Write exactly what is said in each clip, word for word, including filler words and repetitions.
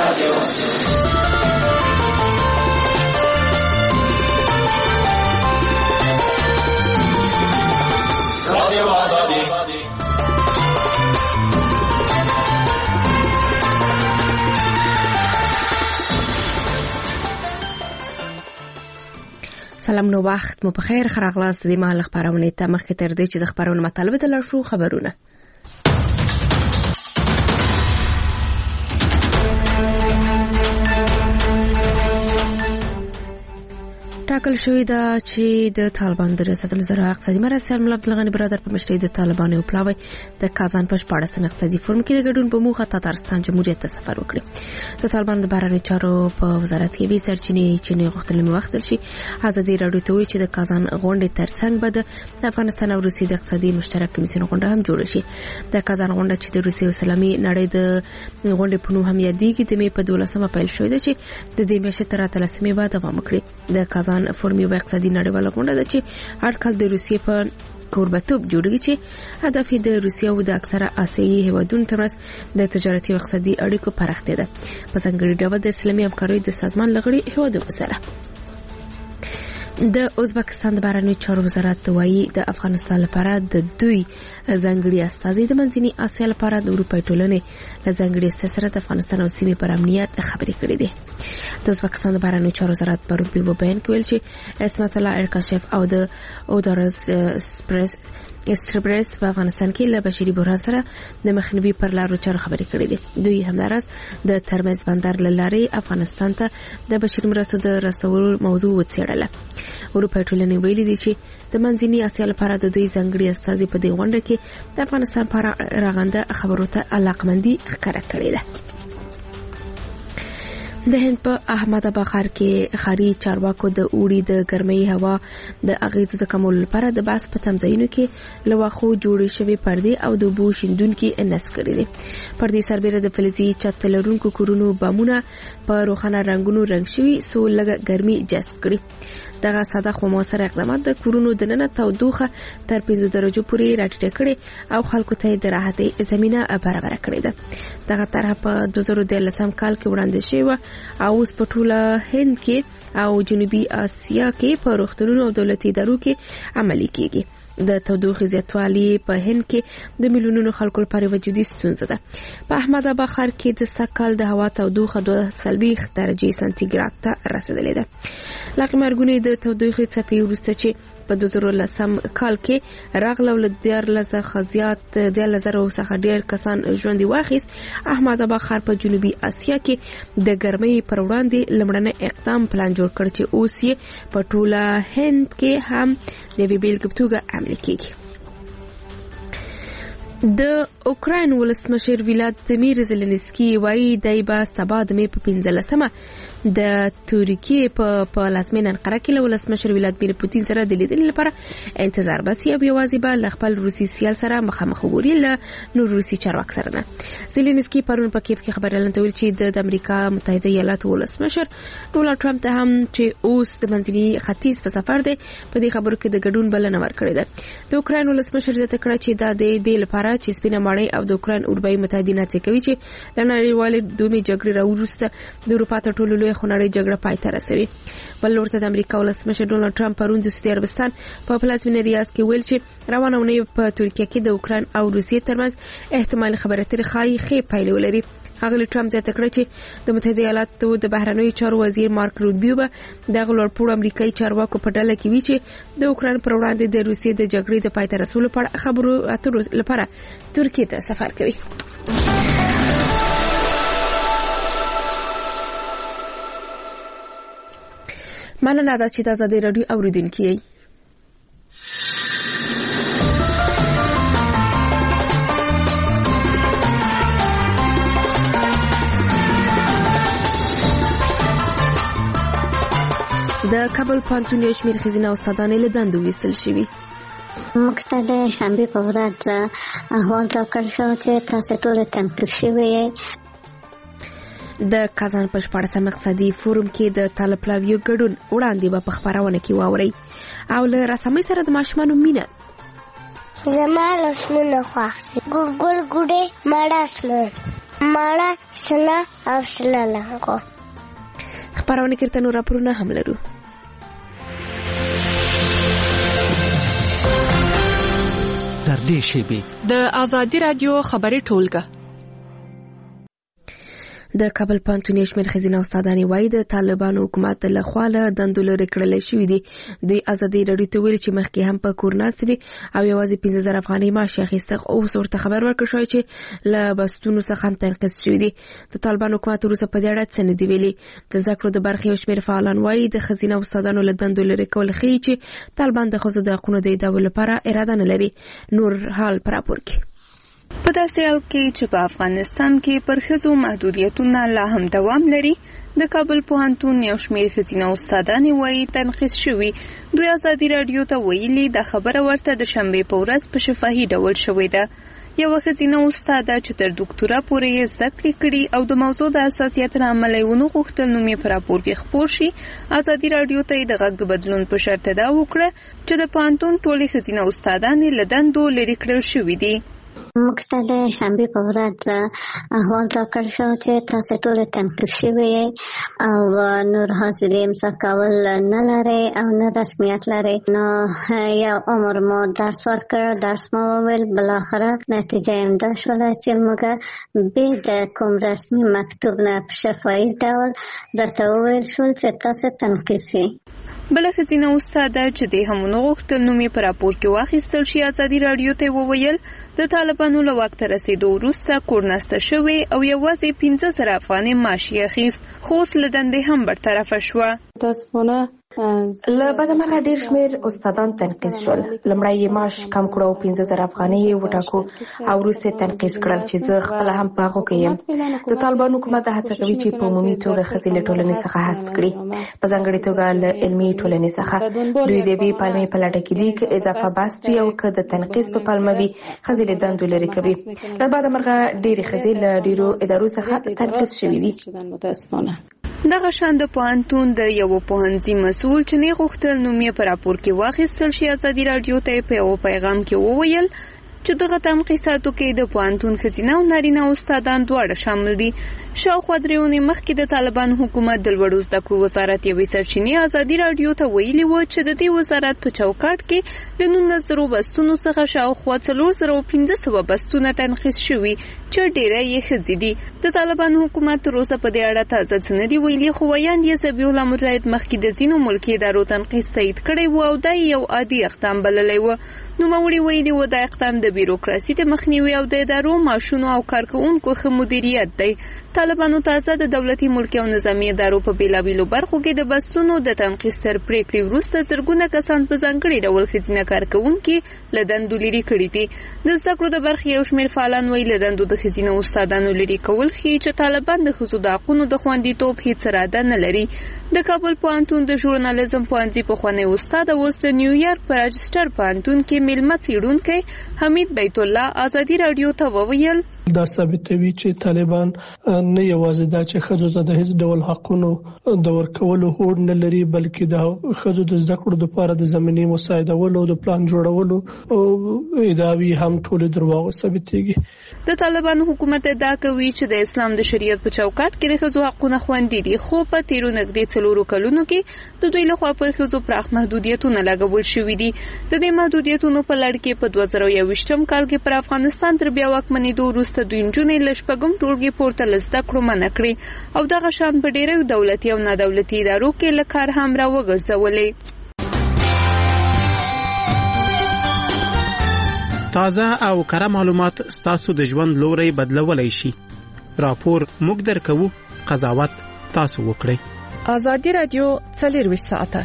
سلام نو وخت مو بخیر خراغلاست د مهال خبرونه ته مخکې تر دې چې د خبرونو مطالبه د لړشو خبرونه ټاکل شوې ده چې د طالبان د ریاست الوزرا اقتصادي مرستیال ملا عبدالغني برادر په مشرۍ د طالبان او پلاوی د کازان په شپاړسم اقتصادي فورم کې د ګډون په موخه تاتارستان جمهوریت ته سفر وکړي. د طالبان د بهرنیو چارو په وزارت کې وی سرچینې چې نه غوښتل مې وخت شي ازادي راډیو ته وی چې د کازان غونډې ترڅنګ به د افغانستان او روسیې د اقتصادي مشترک کمیسیون غونډه هم جوړه شي. د کازان غونډه چې د روسیې او اسلامي نړۍ د غونډې په نوم هم یادېږي د مې په دولسمه پیل شوې ده چې د دې میاشتې تر اتلسمې بعد دوام وکړي. د کازان فورمي او اقتصادي نړیواله غونډه ده چې هر کال د روسیې په کوربتوب جوړیږي چې هدف د روسیې او د اکثره آسیایي هیوادونو ترمنځ د تجارتي او اقتصادي اړیکو پراختیا ده په ځانګړي ډول د اسلامي همکارۍ د سازمان لغړي هیوادونو سره. د ازبکستان د بهرنیو چارو وزارت وایي د افغانستان لپاره د دوی ځانګړي استازي د منځني اسیا لپاره د اروپای ټولنې له ځانګړي استازي سره د افغانستان او سیمې پر امنیت خبرې کړې دي. د ازبکستان د بهرنیو چارو وزارت پرون په بیان کې ویل چې اسمت الله ارکاشف او د اودارز سپریس استربرس په افغانستان کې له بشري بحران سره د مخنیوي پر لارو چارو خبرې کړې دي. دوی همدارس د ترمز بندر لارې افغانستان ته د بشري مرستو د رسولو موضوع وڅېړله. اروپا ټولنې ویلي دي چې د منځني اسیا لپاره د دوی ځانګړي استازي په دې غونډه کې د افغانستان پر راغنده خبرو ته علاقمندي ښکاره کړې ده. د هند په احمد آباد ښار کې ښاري چارواکو د اوړي د ګرمۍ هوا د اغیزو د کمولو لپاره د باس په تمځایونو کې له واښو جوړې شوې پردې او د اوبو شیندونکي نصب کړي دي. پردې سربیره د فلزي چت لرونکو کورونو بامونه په روښانه رنګونو رنګ شوي څو لږه ګرمي جذب کړي. دغه ساده خو موثر اقدامات د کورونو دننه تودوخه تر پنځه درجو پورې راټیټه کړي او خلکو ته د راحتۍ زمينه برابر کړې ده. دغه طرح په دوه زره دولسم کال کې وړاندې شوی او اوس په ټوله هند کې او جنوبي اسیا کې په روغتونونو او دولتي ادارو کې عملي کیږي. د تودوخې زیاتوالی په هند کې د میلیونونو خلکو لپاره وجودي ستونزه ده. په احمد آباد ښار کې د سکهال د هوا تودوخه دوه څلوېښت درجې سانتیګراد ته رسیدلې ده. لکه مرګونې د تودوخې څپې وروسته چې په دوه زره لسم کال کې راغله ول دیارلس خزيات دیارلس زره څخه ډېر کسان ژوند واخیست. احمد آباد ښار په جنوبي اسیا کې د ګرمۍ پر وړاندې لمړنی اقدام پلان جوړ کړ چې اوس یې په ټوله هند کې هم د بیلګې په توګه عملي کیږي. د اوکراین ولسمشر ولادیمیر زلنسکي وایي دای با سبا د مې په پنځلسمه د ترکیې په پلازمینه انقره کې له ولسمشر ولادیمیر پوتین سره د لیدنې لپاره انتظار باسي او یوازې به له خپل روسي سیال سره مخامخ وګوري له نور روسي چارواکو سره نه. زلنسکي پرون په کیف کې خبرونه ویل چې د امریکا متحده ایالاتو ولسمشر ډونالد ټرمپ ته هم چې اوس د منځني ختیځ په سفر دی په دې خبرو کې د ګډون بلنه ورکړې ده. د اوکراین ولسمشر زیاته کړه چې دا د دې لپاره چې سپینه ماڼۍ او د اوکراین اروپایي متحدین هڅه کوي چې د نړیوالې دومې جګړې راوروسته د اروپا تر ټولو لوی خونړۍ جګړه پای ته رسوي. بل ورته د امریکا ولسمشر ډونالد ټرمپ پرون د سعودي عربستان په پلازمینه ریاض کې ویل چې روانه اونۍ په ترکیه کې د اوکراین او روسیې ترمنځ احتمال خبرې اترې ښایي ښې پایلې ولري. هغه ټرمپ زیاته کړه چې د متحده ایالاتو د بهرنیو چارو وزیر مارک روبیو به د غلورپوړ امریکایي چارواکو په ډله کې وی چې د اوکراین پر وړاندې د روسیې د جګړې د پای ته رسولو په اړه خبرو اترو لپاره ترکیه ته سفر کوي. مننه دا چې تاسو د رادیو اوریدونکو یې. د کابل پوهنتون یو شمېر ښځینه استادانې له دندو ویستل شوي. موږ ته د شنبې په ورځ احوال راکړل شو چې تاسو ټول تنقید شوي یې. د کازان په شپاړسم اقتصادي فورم کې د طالب پلاویو ګډون وړاندې به په خبرونه کې واورئ او له رسامۍ سره د ماشومانو مینه. زما لاسونه خوښ دي. ګل ګوډې مړه شوه. ماړه سنا او سلالغو. خبرونه کړه نو راپورونه هم لرو. تر دې شیبې د آزادي رادیو خبري ټولګه. د کابل پوهنتون شمېر ښځینه استادانې وایي د طالبانو حکومت له خوا له دندو لرې کړل شوي دي. دوی ازادي راډیو ته ویلي چې مخکې هم په کور ناستې وي او یوازې پنځه زره افغانۍ معاش یې اخیسته، خو اوس ورته خبر ورکړل شوی چې له بستونو څخه هم تنقیص شوي دي. د طالبانو حکومت وروسته په دې اړه څه نه دي ویلي. د زده کړو د برخې یو شمېر فعالان وایي د ښځینه استادانو له دندو لرې کول ښیي چې طالبان د ښځو د حقونو د ادعا لپاره اراده نه لري. نور حال په راپور کې. په داسې حال کې چې په افغانستان کې پر ښځو محدودیتونه لا هم دوام لري، د کابل پوهنتون یو شمېر ښځینه استادانې وایي تنقیص شوي. دوی ازادي راډیو ته ویلي دا خبره ورته د شنبې په ورځ په شفاهي ډول شوې ده. یوه ښځینه استاده چې تر ډاکټورا پورې یې زده کړې کړي او د موضوع د حساسیت له امله یې ونه غوښتل نوم یې په راپور کې خپور شي، ازادي راډیو ته یې د غږ د بدلون په شرط دا وکړه چې د پوهنتون ټولې ښځینه استادانې له دندو لرې کړل شوي دي. موږ ته د شنبې په ورځ احوال راکړل شو چې تاسو ټول تنقیص شوي او نور حاصلې امضا کول نه لرئ او نه رسمیت لرئ. نو یو عمر مو درس ورکړ، درس مو وویل، بالاخره نتیجه یې همدا شوله چې موږ بې د کوم رسمي مکتوب نه په شفاهي ډول راته وویل شول چې تاسو تنقیص یې. بله ښځینه استاده چې د هم ونه غوښتل نوم یې په راپور کې واخیستل شي، ازادي راډیو ته وویل د طالبانو له واک ته رسېدو وروسته کورناسته شوې او یوازې پنځه زره افغانۍ معاش یې اخیست، خو اوس له دندې هم برطرفه شوه. متاسفانه له بده مرغه ډېر شمېر استادان تنقیص شول. لومړی یې معاش کم کړو او پنځه زره افغانۍ یې وټاکو او وروسته یې تنقیص کړل چې زه خپله هم په هغو کې یم. د طالبانو حکومت هڅه کوي چې په عمومي توګه ښځې له ټولنې څخه حذف کړي، په ځانګړې توګه له علمي ټولنې څخه. دوی د یوې پلمې په لټه کې دي، که اضافه بست وي او که د تنقیص په پلمه وي ښځې له دندو لرې کوي. له بده مرغه ډېرې ښځې له ډېرو ادارو څخه تنقیص شوي دي. دغه شان د پوهنتون د یو پوهنځي مسؤل چې نه غوښتل نوم یې په راپور کې واخیستل شي، ازادي راډیو ته په یو پیغام کې وویل چې دغه تنقیصاتو کې د پوهنتون ښځینه او نارینه استادان دواړه شامل دي. شاوخوا درې اونۍ مخکې د طالبانو حکومت د لوړو زده کړو وزارت یوې سرچینې ازادي راډیو ته ویلي و چې د دې وزارت په چوکاټ کې له نولس زرو بستونو څخه شاوخوا څلور زره او پنځه سوه بستونه تنقیص شوي چې ډېری یې ښځې دي. د طالبانو حکومت تر اوسه په دې اړه تازه څه نه دي ویلي، خو ویاند یې ذبیح الله مجاهد مخکې د ځینو ملکي ادارو تنقیص تایید کړی و او دا یو عادي اقدام بللی و. نوموړي ویلي و دا اقدام د بیروکراسي د مخنیوي او د ادارو معاشونو او کارکوونکو ښه مدیریت دی. طالبانو تازه د دولتي ملکي او نظامي ادارو په بیلابیلو برخو کې د بستونو د تنقیص تر پریکړې وروسته زرګونه کسان په ځانګړي ډول ښځینه کارکوونکي له دندو لرې کړي دي. د زده کړو د برخې یو شمېر فعالان وایي له دندو د ښځینه استادانو لرې کول ښیي چې طالبان د ښځو د حقونو د خوندیتوب هېڅ اراده نه لري. د کابل پوهنتون د ژورنالیزم پوهنځي پخوانی استاد او اوس د نیویارک په راجسټر پوهنتون کې میلمه څېړونکی حمید بیت الله ازادي راډیو ته وویل دا ثابتوي چې طالبان نه یوازې دا چې ښځو ته د هیڅ ډول حقونو د ورکولو هوډ نه لري، بلکې د ښځو د زده کړو لپاره د زمینې مساعدولو او د پلان جوړولو ادعاوې هم ټولې درواغ ثابتېږي. د طالبانو حکومت ادعا کوي چې د اسلام د شریعت په چوکاټ کې د ښځو حقونه خوندي دي، خو په تیرو نږدې څلورو کلونو کې د دوی لخوا پر ښځو پراخ محدودیتونه لګول شوي دي. د دې محدودیتونو په لړ کې په دوه زره یوویشتم کال کې پر افغانستان تر بیا واکمنېدو وروسته دوی نجونې له شپږم ټولګي پورته له زده کړو منع کړې او دغه شان په ډېرو دولتي او نادولتي ادارو کې له کار هم راوګرځولې. تازه او کره معلومات ستاسو د ژوند لوري بدلولای شي. راپور موږ درکوو، قضاوت تاسو وکړئ. ازادي راډیو څلورویشت ساعته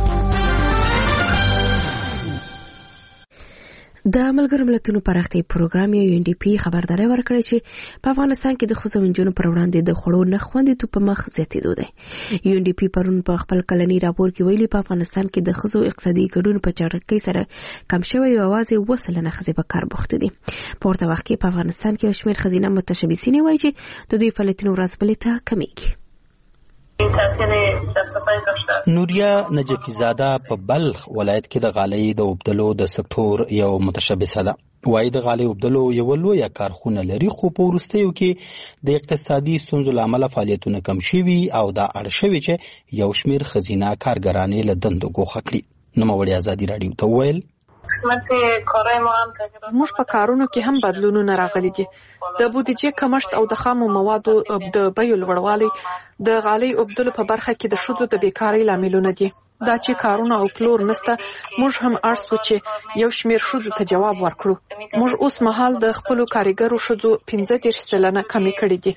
د ملګرو ملتونو پراختیا پروګرام یو ان ډي پی خبرداري ورکړه چې په افغانستان کې د ښځو نجونو پر وړاندې د خوړو نه خوندیتوب په مخ زیاتېدو دی. یو ان ډي پی پرون په خپل کلنی راپور کې ویلي په افغانستان کې د ښځو اقتصادي ګډون په چټکۍ سره کم شوی او اوازې وسلنه ښځې په کار بوخته دي. په ورته وخت کې په افغانستان کې یو شمېر ښځینه متشبثینې وایي چې د دوی فعالیتونه ورځ بلې ته کمیږي. تاثیر دسترسی داشته. نوریا نجفی زاده په بلخ ولایت کې د غالۍ د اوبدلو د سکتور یو متشبثه ده. وایي د غالۍ اوبدلو یو لویه کارخونه لري، خو په وروستیو کې د اقتصادي ستونزو له امله فعالیتونه کم شوي او دا اړ شوي چې یو شمېر ښځینه کارګرانې له دندو ګوښه کړي. نوموړي ازادي راډیو ته وویل زموږ په کارونو کې هم بدلونونه راغلي دي. د بودیجې کمښت او د خامو موادو د بیو لوړوالی د غالۍ اوبدلو په برخه کې د ښځو د بیکارۍ لاملونه دي. دا چې کارونه او پلور نسته، موږ هم اړ سو چې یو شمېر ښځو ته جواب ورکړو. موږ اوس مهال د خپلو کارګرو ښځو پنځه دېرش سلنه کمې کړې دي.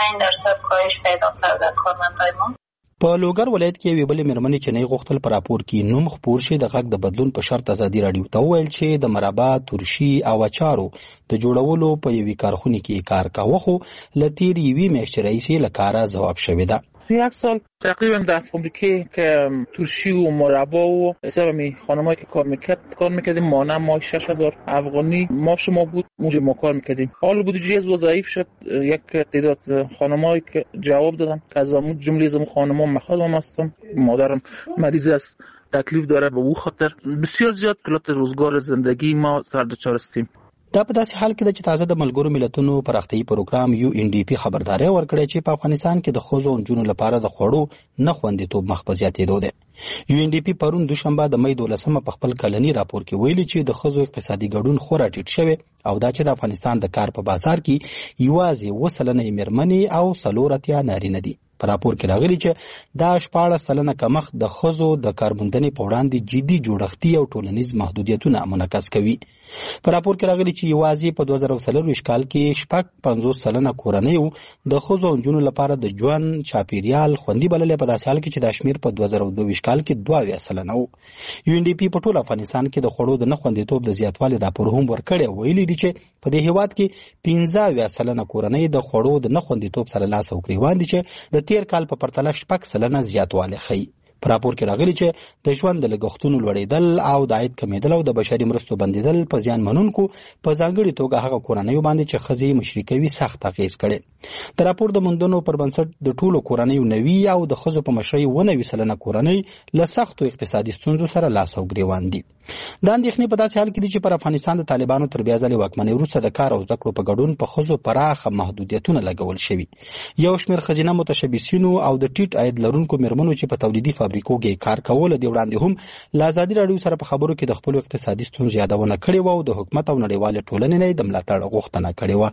په لوګر ولایت کې یوې بلې مېرمنې چې نه غوښتل په راپور کې نوم خپور شي د غږ د بدلون په شرط ازادي راډیو ته وویل چې د مربا، ترشي او اچارو د جوړولو په یوې کارخونې کې کار کاوه، خو له تېرې یوې میاشتې راهیسې له کاره ځواب شوې ده. یک سال تقریبا در فابریکه که ترشی و مربا و اسلامی خانمایی که کار میکرد کار میکردیم، مانع ما شش هزار افغانی ما شما بود، اونجا ما کار میکردیم. حال بودجه از ضعیف شد، یک تعداد خانمایی که جواب دادن که از اون جمله از اون خانما من خودم هستم، مادرم مریض است، تکلیف داره، به او خاطر بسیار زیاد کلات روزگار زندگی ما سر دچار هستیم. دا په داسې حال کې ده چې تازه د ملګرو ملتونو پراختیایي پروګرام یو ان ډي پی خبرداری ورکړې چې په افغانستان کې د ښځو او نجونو لپاره د خوړو نه خوندیتوب مخ په زیاتېدو دی. یو ان ډي پی پرون دوشنبه د مۍ دولسمه په خپل کلني راپور کې ویلي چې د ښځو اقتصادي ګډون خورا ټیټ شوی او دا چې د افغانستان د کار په بازار کې یوازې اووه سلنه یې مېرمنې او څلور اتیا نارینه دي. په راپور کې راغلي چې دا شپاړس سلنه کمښت د ښځو د کارموندنې په وړاندې جدي جوړښتي او ټولنیز محدودیتونه منعکس کوي. په راپور کې راغلي چې یوازې په دوه زره څلرویشت کال کې شپږ پنځوس سلنه کورنیو د ښځو او نجونو لپاره د ژوند چاپیریال خوندي بللی، په داسې حال کې چې دا شمېر په دوه زره دوه ویشت کال کې دوه اویا سلنه و. یو ان ډي پي په ټول افغانستان کې د خوړو د نه خوندیتوب د زیاتوالي راپور هم ورکړی او ویلي دي چې په دې هېواد کې پنځه اویا سلنه کورنۍ د خوړو د نه خوندیتوب سره لاس او ګرېوان دي چې د تېر کال په پرتله شپږ سلنه زیاتوالی ښیي. په راپور کې راغلي چې د ژوند د لګښتونو لوړېدل او د عاید کمېدل او د بشري مرستو بندېدل په زیان منونکو په ځانګړې توګه هغه کورنیو باندې چې ښځې مشري کوي سخت اغېز کړی. د راپور د موندنو پر بنسټ د ټولو کورنیو نوي او د ښځو په مشرۍ اووه نوي سلنه کورنۍ له سختو اقتصادي ستونزو سره لاس او ګرېوان دي. دا اندېښنې په داسې حال کې دي چې پر افغانستان د طالبانو تر بیا ځلې واکمنۍ وروسته د کار او زده کړو په ګډون په ښځو پراخه محدودیتونه لګول شوي. یو شمېر ښځینه متشبثینو او د ټیټ عاید لرونکو مېرمنو چې په تولیدي فابریکو کې کار کول دي وړاندې هم له ازادي راډیو سره په خبرو کې د خپلو اقتصادي ستونزو یادونه کړې وه او د حکومت او نړیوالې ټولنې نه یې د ملاتړ غوښتنه کړې وه.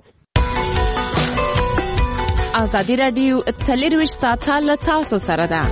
ازادي راډیو څلېرویشت ساعته له تاسو سره ده.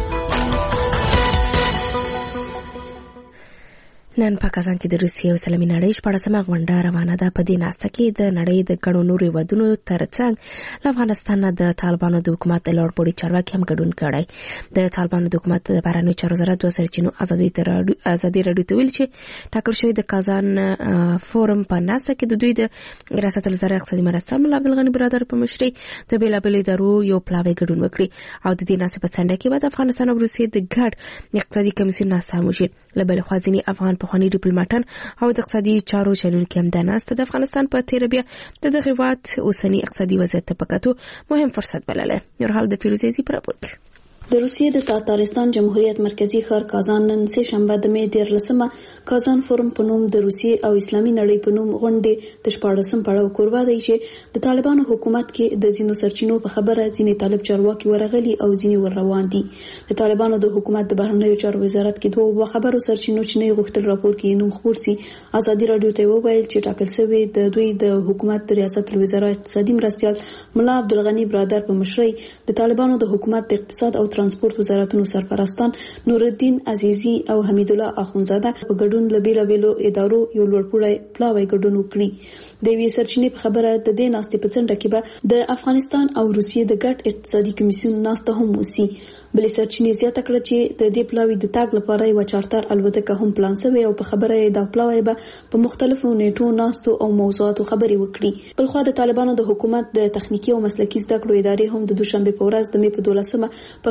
نن په کازان کې د روسیې او اسلامي نړۍ شپاړسمه غونډه روانه ده. په دې ناسته کې د نړۍ د ګڼو نورو هېوادونو ترڅنګ له افغانستان نه د طالبانو د حکومت د لوړپوړي چارواکي هم ګډون کړی. د طالبانو د حکومت د بهرنیو چارو وزارت دوه سرچینو ازادي راډیو ته ویل چې ټاکل شوی د کازان فورم په ناسته کې د دوی د ریاست الوزرا اقتصادي مرستیال ملا عبدالغني برادر په مشرۍ د بېلابېلو ادارو یو پلاوی ګډون وکړي او د دې ناستې په څنډه کې به د افغانستان او روسیې د ګډ اقتصادي کمیسیون ناسته هم وشي. له بلې خوا ځینې افغان پخواني ډیپلوماټان او د اقتصادي چارو چلونکي هم دا ناسته د افغانستان په تېره بیا د دغه هېواد اوسني اقتصادي وضعیت ته په کتو مهم فرصت بللی. نورحال د فیروزې زی په راپور کې. د روسیې د تاتارستان جمهوریت مرکزی ښار کازان نن سه شنبه د مې دیارلسمه کازان فورم په نوم د روسیې او اسلامي نړۍ په نوم غونډې د شپاړسم پړاو کوربه دی چې د طالبانو حکومت کې د ځینو سرچینو په خبره ځینې طالب چارواکي ورغلي او ځینې ور روان دي. د طالبانو د حکومت د بهرنیو چارو وزارت کې دوه خبرو سرچینو چې نه غوښتل راپور کې نوم خبر سي ازادي راډیو ته وویل چې ټاکل شوی د دوی د حکومت د ریاست الوزرا اقتصادي مرستیال ملا عبدالغني برادر په مشرۍ د طالبانو د حکومت د اقتصاد او ترانسپورت وزارتونو سرپرستان نورالدین عزیزی او حمید الله اخونزاده په ګډون له بیلابېلو ادارو یو لوړپوړی پلاوی ګډون وکړي. د یوې سرچینې په خبره د دې ناستې په څنډه کې به د افغانستان او روسیې د ګډ اقتصادي کمیسیون ناسته هم وسی. بلې سرچینې زیاته کړه چې د دې پلاوی د تاګ لپاره یو چارتر الوتکه هم پلان شوی او په خبره یې د پلاوی به په مختلفو نیټو ناستو او موضوعاتو خبرې وکړي. بلخوا د طالبانو د حکومت د تخنیکی او مسلکي زده کړو ادارې هم د دوشنبه په ورځ د مې په دولسمه په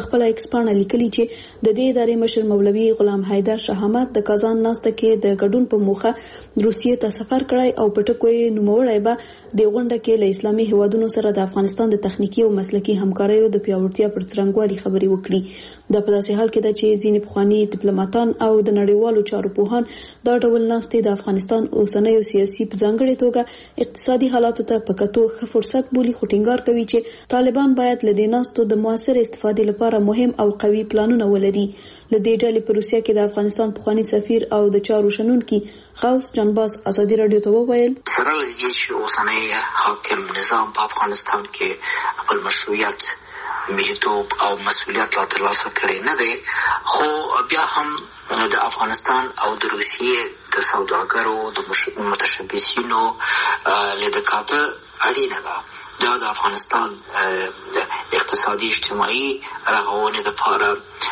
خپل ایکس پاڼه لیکلي چې د دې ادارې مشر مولوي غلام حیدر شاه احمد د کازان ناسته کې د ګډون په موخه روسیې ته سفر کړی او په ټکو یې نوموړی به د غونډه کې له اسلامي هیوادونو سره د افغانستان د تخنیکی او مسلکي همکاریو د پیاوړتیا پر څرنګوالي خبرې وکړي. دا په داسې حال کې ده چې ځینې پخواني ډیپلوماټان او د نړیوالو چارو پوهان دا ډول ناستې د افغانستان اوسنیو سیاسي په ځانګړي توګه اقتصادي حالاتو ته په کتو ښه فرصت بولي، خو ټینګار کوي چې طالبان باید له دې ناستو د موثر استفادې لپاره مهم او قوي پلانونه ولري. له دې ډلې په روسیه کې د افغانستان پخوانی سفیر او د چارو شنونکي غوث جانباز ازادي رادیو ته وویل سره لږ چې اوسنی حاکم نظام په افغانستان کې خپل مشروعیت ملیتوب او مسؤلیت لا ترلاسه کړی نه دی، خو بیا هم د افغانستان او د روسیې د سوداګرو د متشبثینو لیدکاته اړینه ده. دا د افغانستان د اقتصادي اجتماعي رغونې لپاره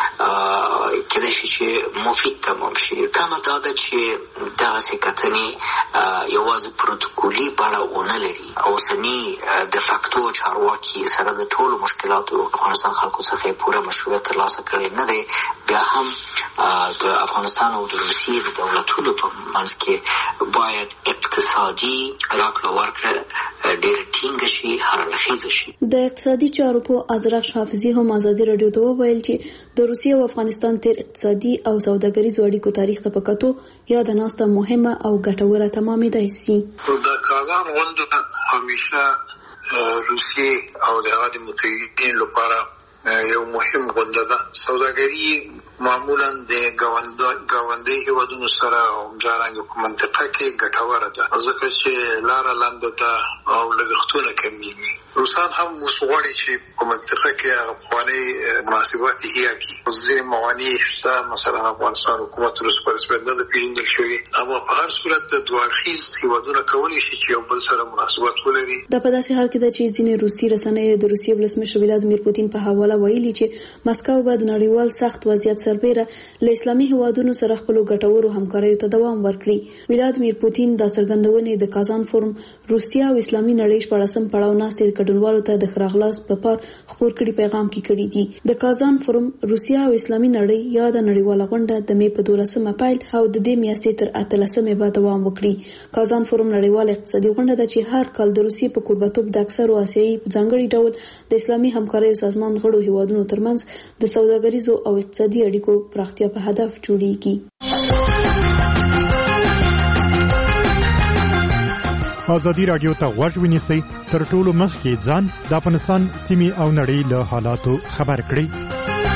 کېدای شي چې مفید تمام شي. کمه دا ده چې دغسې کتنې یوازې پروتوکولي بڼه ونه لري. اوسني د فاکتو چارواکي سره د ټولو مشکلاتو افغانستان خلکو څخه پوره مشروعیت ترلاسه کړی نه دی. بیا هم د افغانستان او د روسیې د دولتونو په منځ کې باید اقتصادي راکړه ورکړه ډېره ټینګه شي، د اقتصادي چارو په ازرق حافظي هم ازادي رادیو ته وویل چې د روسیې او افغانستان تیر اقتصادي او سوداګریزو اړیکو تاریخ ته پکاتو یا د ناسته مهمه او ګټوره تمامېدای شي. د کازان غونډه همیشه روسیې او د هغه متحدین لپاره یو مهم غونډه ده. سوداګري معمولا د ګاونډي هیوادونو سره همدارنګه په منطقه کې ګټوره ده، ځکه چې لاره لنډه ده او لګښتونه کمیږي. روسان هم وسوغړي چې په منطقه کې هغه پخواني مناسبات هي کې ځینې موانع شته، مثلا افغانستان حکومت روس په رسمیت نه ده پیژندل شوی، اما په هر صورت د دوه اړخیز هیوادونه کولی شي چې یو بل سره مناسبات ولري. دا په داسې حال کې ده چې ځینې روسي رسنۍ د روسیې ولسمشر ولادیمیر پوتین په حواله ویلي چې مسکو به د نړیوال سخت وضعیت سربیره له اسلامي هیوادونو سره خپل ګټورو همکاریو ته دوام ورکړي. ولادیمیر پوتین د څرګندونې د کازان فورم روسیا او اسلامي نړۍ شپږم پړاو ناستې ګډونوالو ته د خراغلاس په پار خبر کړي پیغام کې کړي دي. د کازان فورم روسیا او اسلامي نړۍ یا د نړیواله غونډه د می په دولسمه پیل او د دې میاشتې تر اتلسمه به دوام وکړي. کازان فورم نړیواله اقتصادي غونډه ده چې هر کال د روسیې په قربتوب د اکثرو آسیایي په ځانګړي ډول د اسلامي همکاریو سازمان غړو هیوادونو ترمنځ د سوداګریزو او اقتصادي اړیکو پراختیا په هدف جوړیږي. ازادي رادیو ته غوږ ونیسئ، تر ټولو مخکې ځان د افغانستان سیمې او نړۍ له حالاتو خبر کړئ.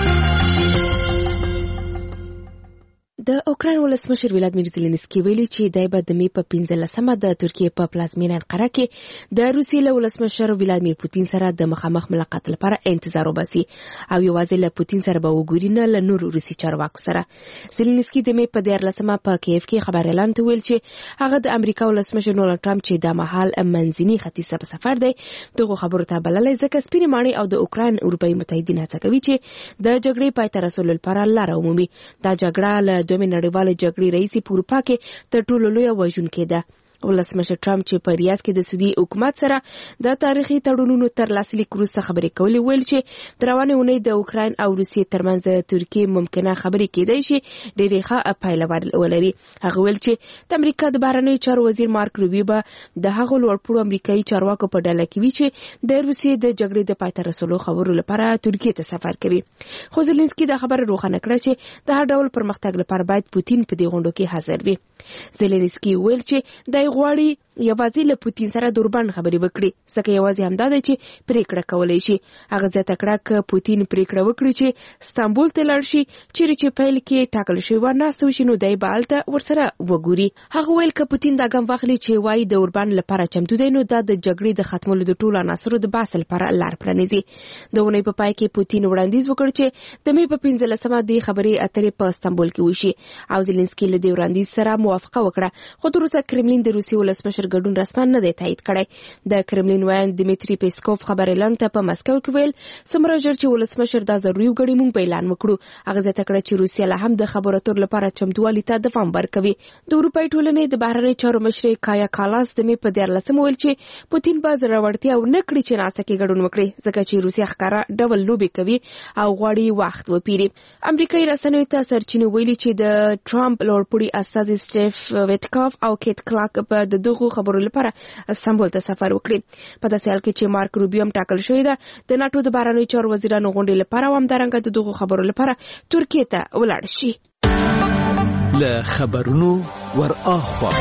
د اوکراین ولسمشر ولادیمیر زيلنسکي ویلي چې دای به د می په پنځلسمه د ترکیې په پلازمینه انقره کې د روسیې له ولسمشر ولادیمیر پوتین سره د مخامخ ملاقات لپاره انتظار وباسي او یوازې له پوتین سره به وګوري نه له نورو روسي چارواکو سره. زيلنسکي د می په دیارلسمه په کیف کې خبر اعلان ته ویل چې هغه د امریکا ولسمشر ډونالډ ټرمپ چې د مهال منځني ختیځ په سفر دی دغه خبرو ته بللای ځکه سپینې ماڼۍ او د اوکراین اروپایي متحدین هڅه کوي چې د جګړې پای ته رسولو لپاره لاره ومومي. دا جګړه له دومره نړیواله جګړې رئیسي په اروپا کې تر ټولو لویه وژونکې ده. ولسمشر ټرمپ چې په ریاض کې د سعودي حکومت سره د تاریخي تړونونو تر لاسلیک وروسته خبرې کولې ویل چې د روانې اونۍ د اوکراین او روسیې ترمنځ د ترکیې ممکنه خبرې کېدای شي ډېرې ښه پایله ولري. هغه ویل چې د امریکا د بهرنیو چارو وزیر مارک روبیو به د هغو لوړپوړو امریکایي چارواکو په ډله کې وي چې د روسیې د جګړې د پای ته رسولو خبرو لپاره ترکیې ته سفر کوي. خو زيلنسکي دا خبره روښانه کړه چې د هر ډول پرمختګ لپاره باید پوتین په دې غونډو کې حاضر وي. زيلنسکي ویل چې د غواړي یوازې له پوتین سره دوربان خبرې وکړي، ځکه یوازې همدا ده چې پریکړه کولای شي. هغه زیاته کړه چې پوتین پریکړه وکړي چې استانبول ته لاړ شي، چیرې چې پیل کې ټاکل شوی و ناست وشي نو دی به هلته ورسره وګوري. هغه ویل که پوتین دا ګام واخلي چې وایي د اوربان لپاره چمتو دی نو دا د جګړې د ختمولو د ټولو عناصرو د بحث لپاره لار پرانیزي. د اونۍ په پای کې پوتین وړاندیز وکړ چې د می په پنځلسمه د خبرې اترې په استانبول کې وشي او زيلنسکي له دې وړاندیز سره موافقه وکړه. خو تر اوسه کرملین د روسي ولسمشر مشر ګډون رسما نه دی تایید کړی. د کرملین وایند دمیتری پیسکوف خبريالانو ته په مسکو کې ویل سمره ژر چې ولسمشر دا ضروري وګړي مونږ په اعلان وکړو. هغه زیاته کړه چې روسیه له هم د خبرو اترو لپاره چمتووالي ته دوام ورکوي. د اروپای ټولنې د بهرنی چارو مشر کایا کالاس د می په دیارلسم ویل چې پوتین به ضرورتیا او نکړي چې ناسه کې ګډون وکړي ځکه چې روسیه ښکارا ډبل لوبي کوي او غواړي وخت وپیری. امریکایي رسنیو ته سرچینه ویلي چې د ټرمپ لوړپوړي استازي سټیف ویټکاف او کیت کلاک په دغه خبرو لپاره استانبول ته سفر وکړي. په داسې حال کې چې مارک روبیو ټاکل شوی دی د ناتو د بهرنی چارو وزیرانو غونډې لپاره او همدارنګه د دغه خبرو لپاره ترکیه ته ولاړ شي. له خبرونو ور اخوا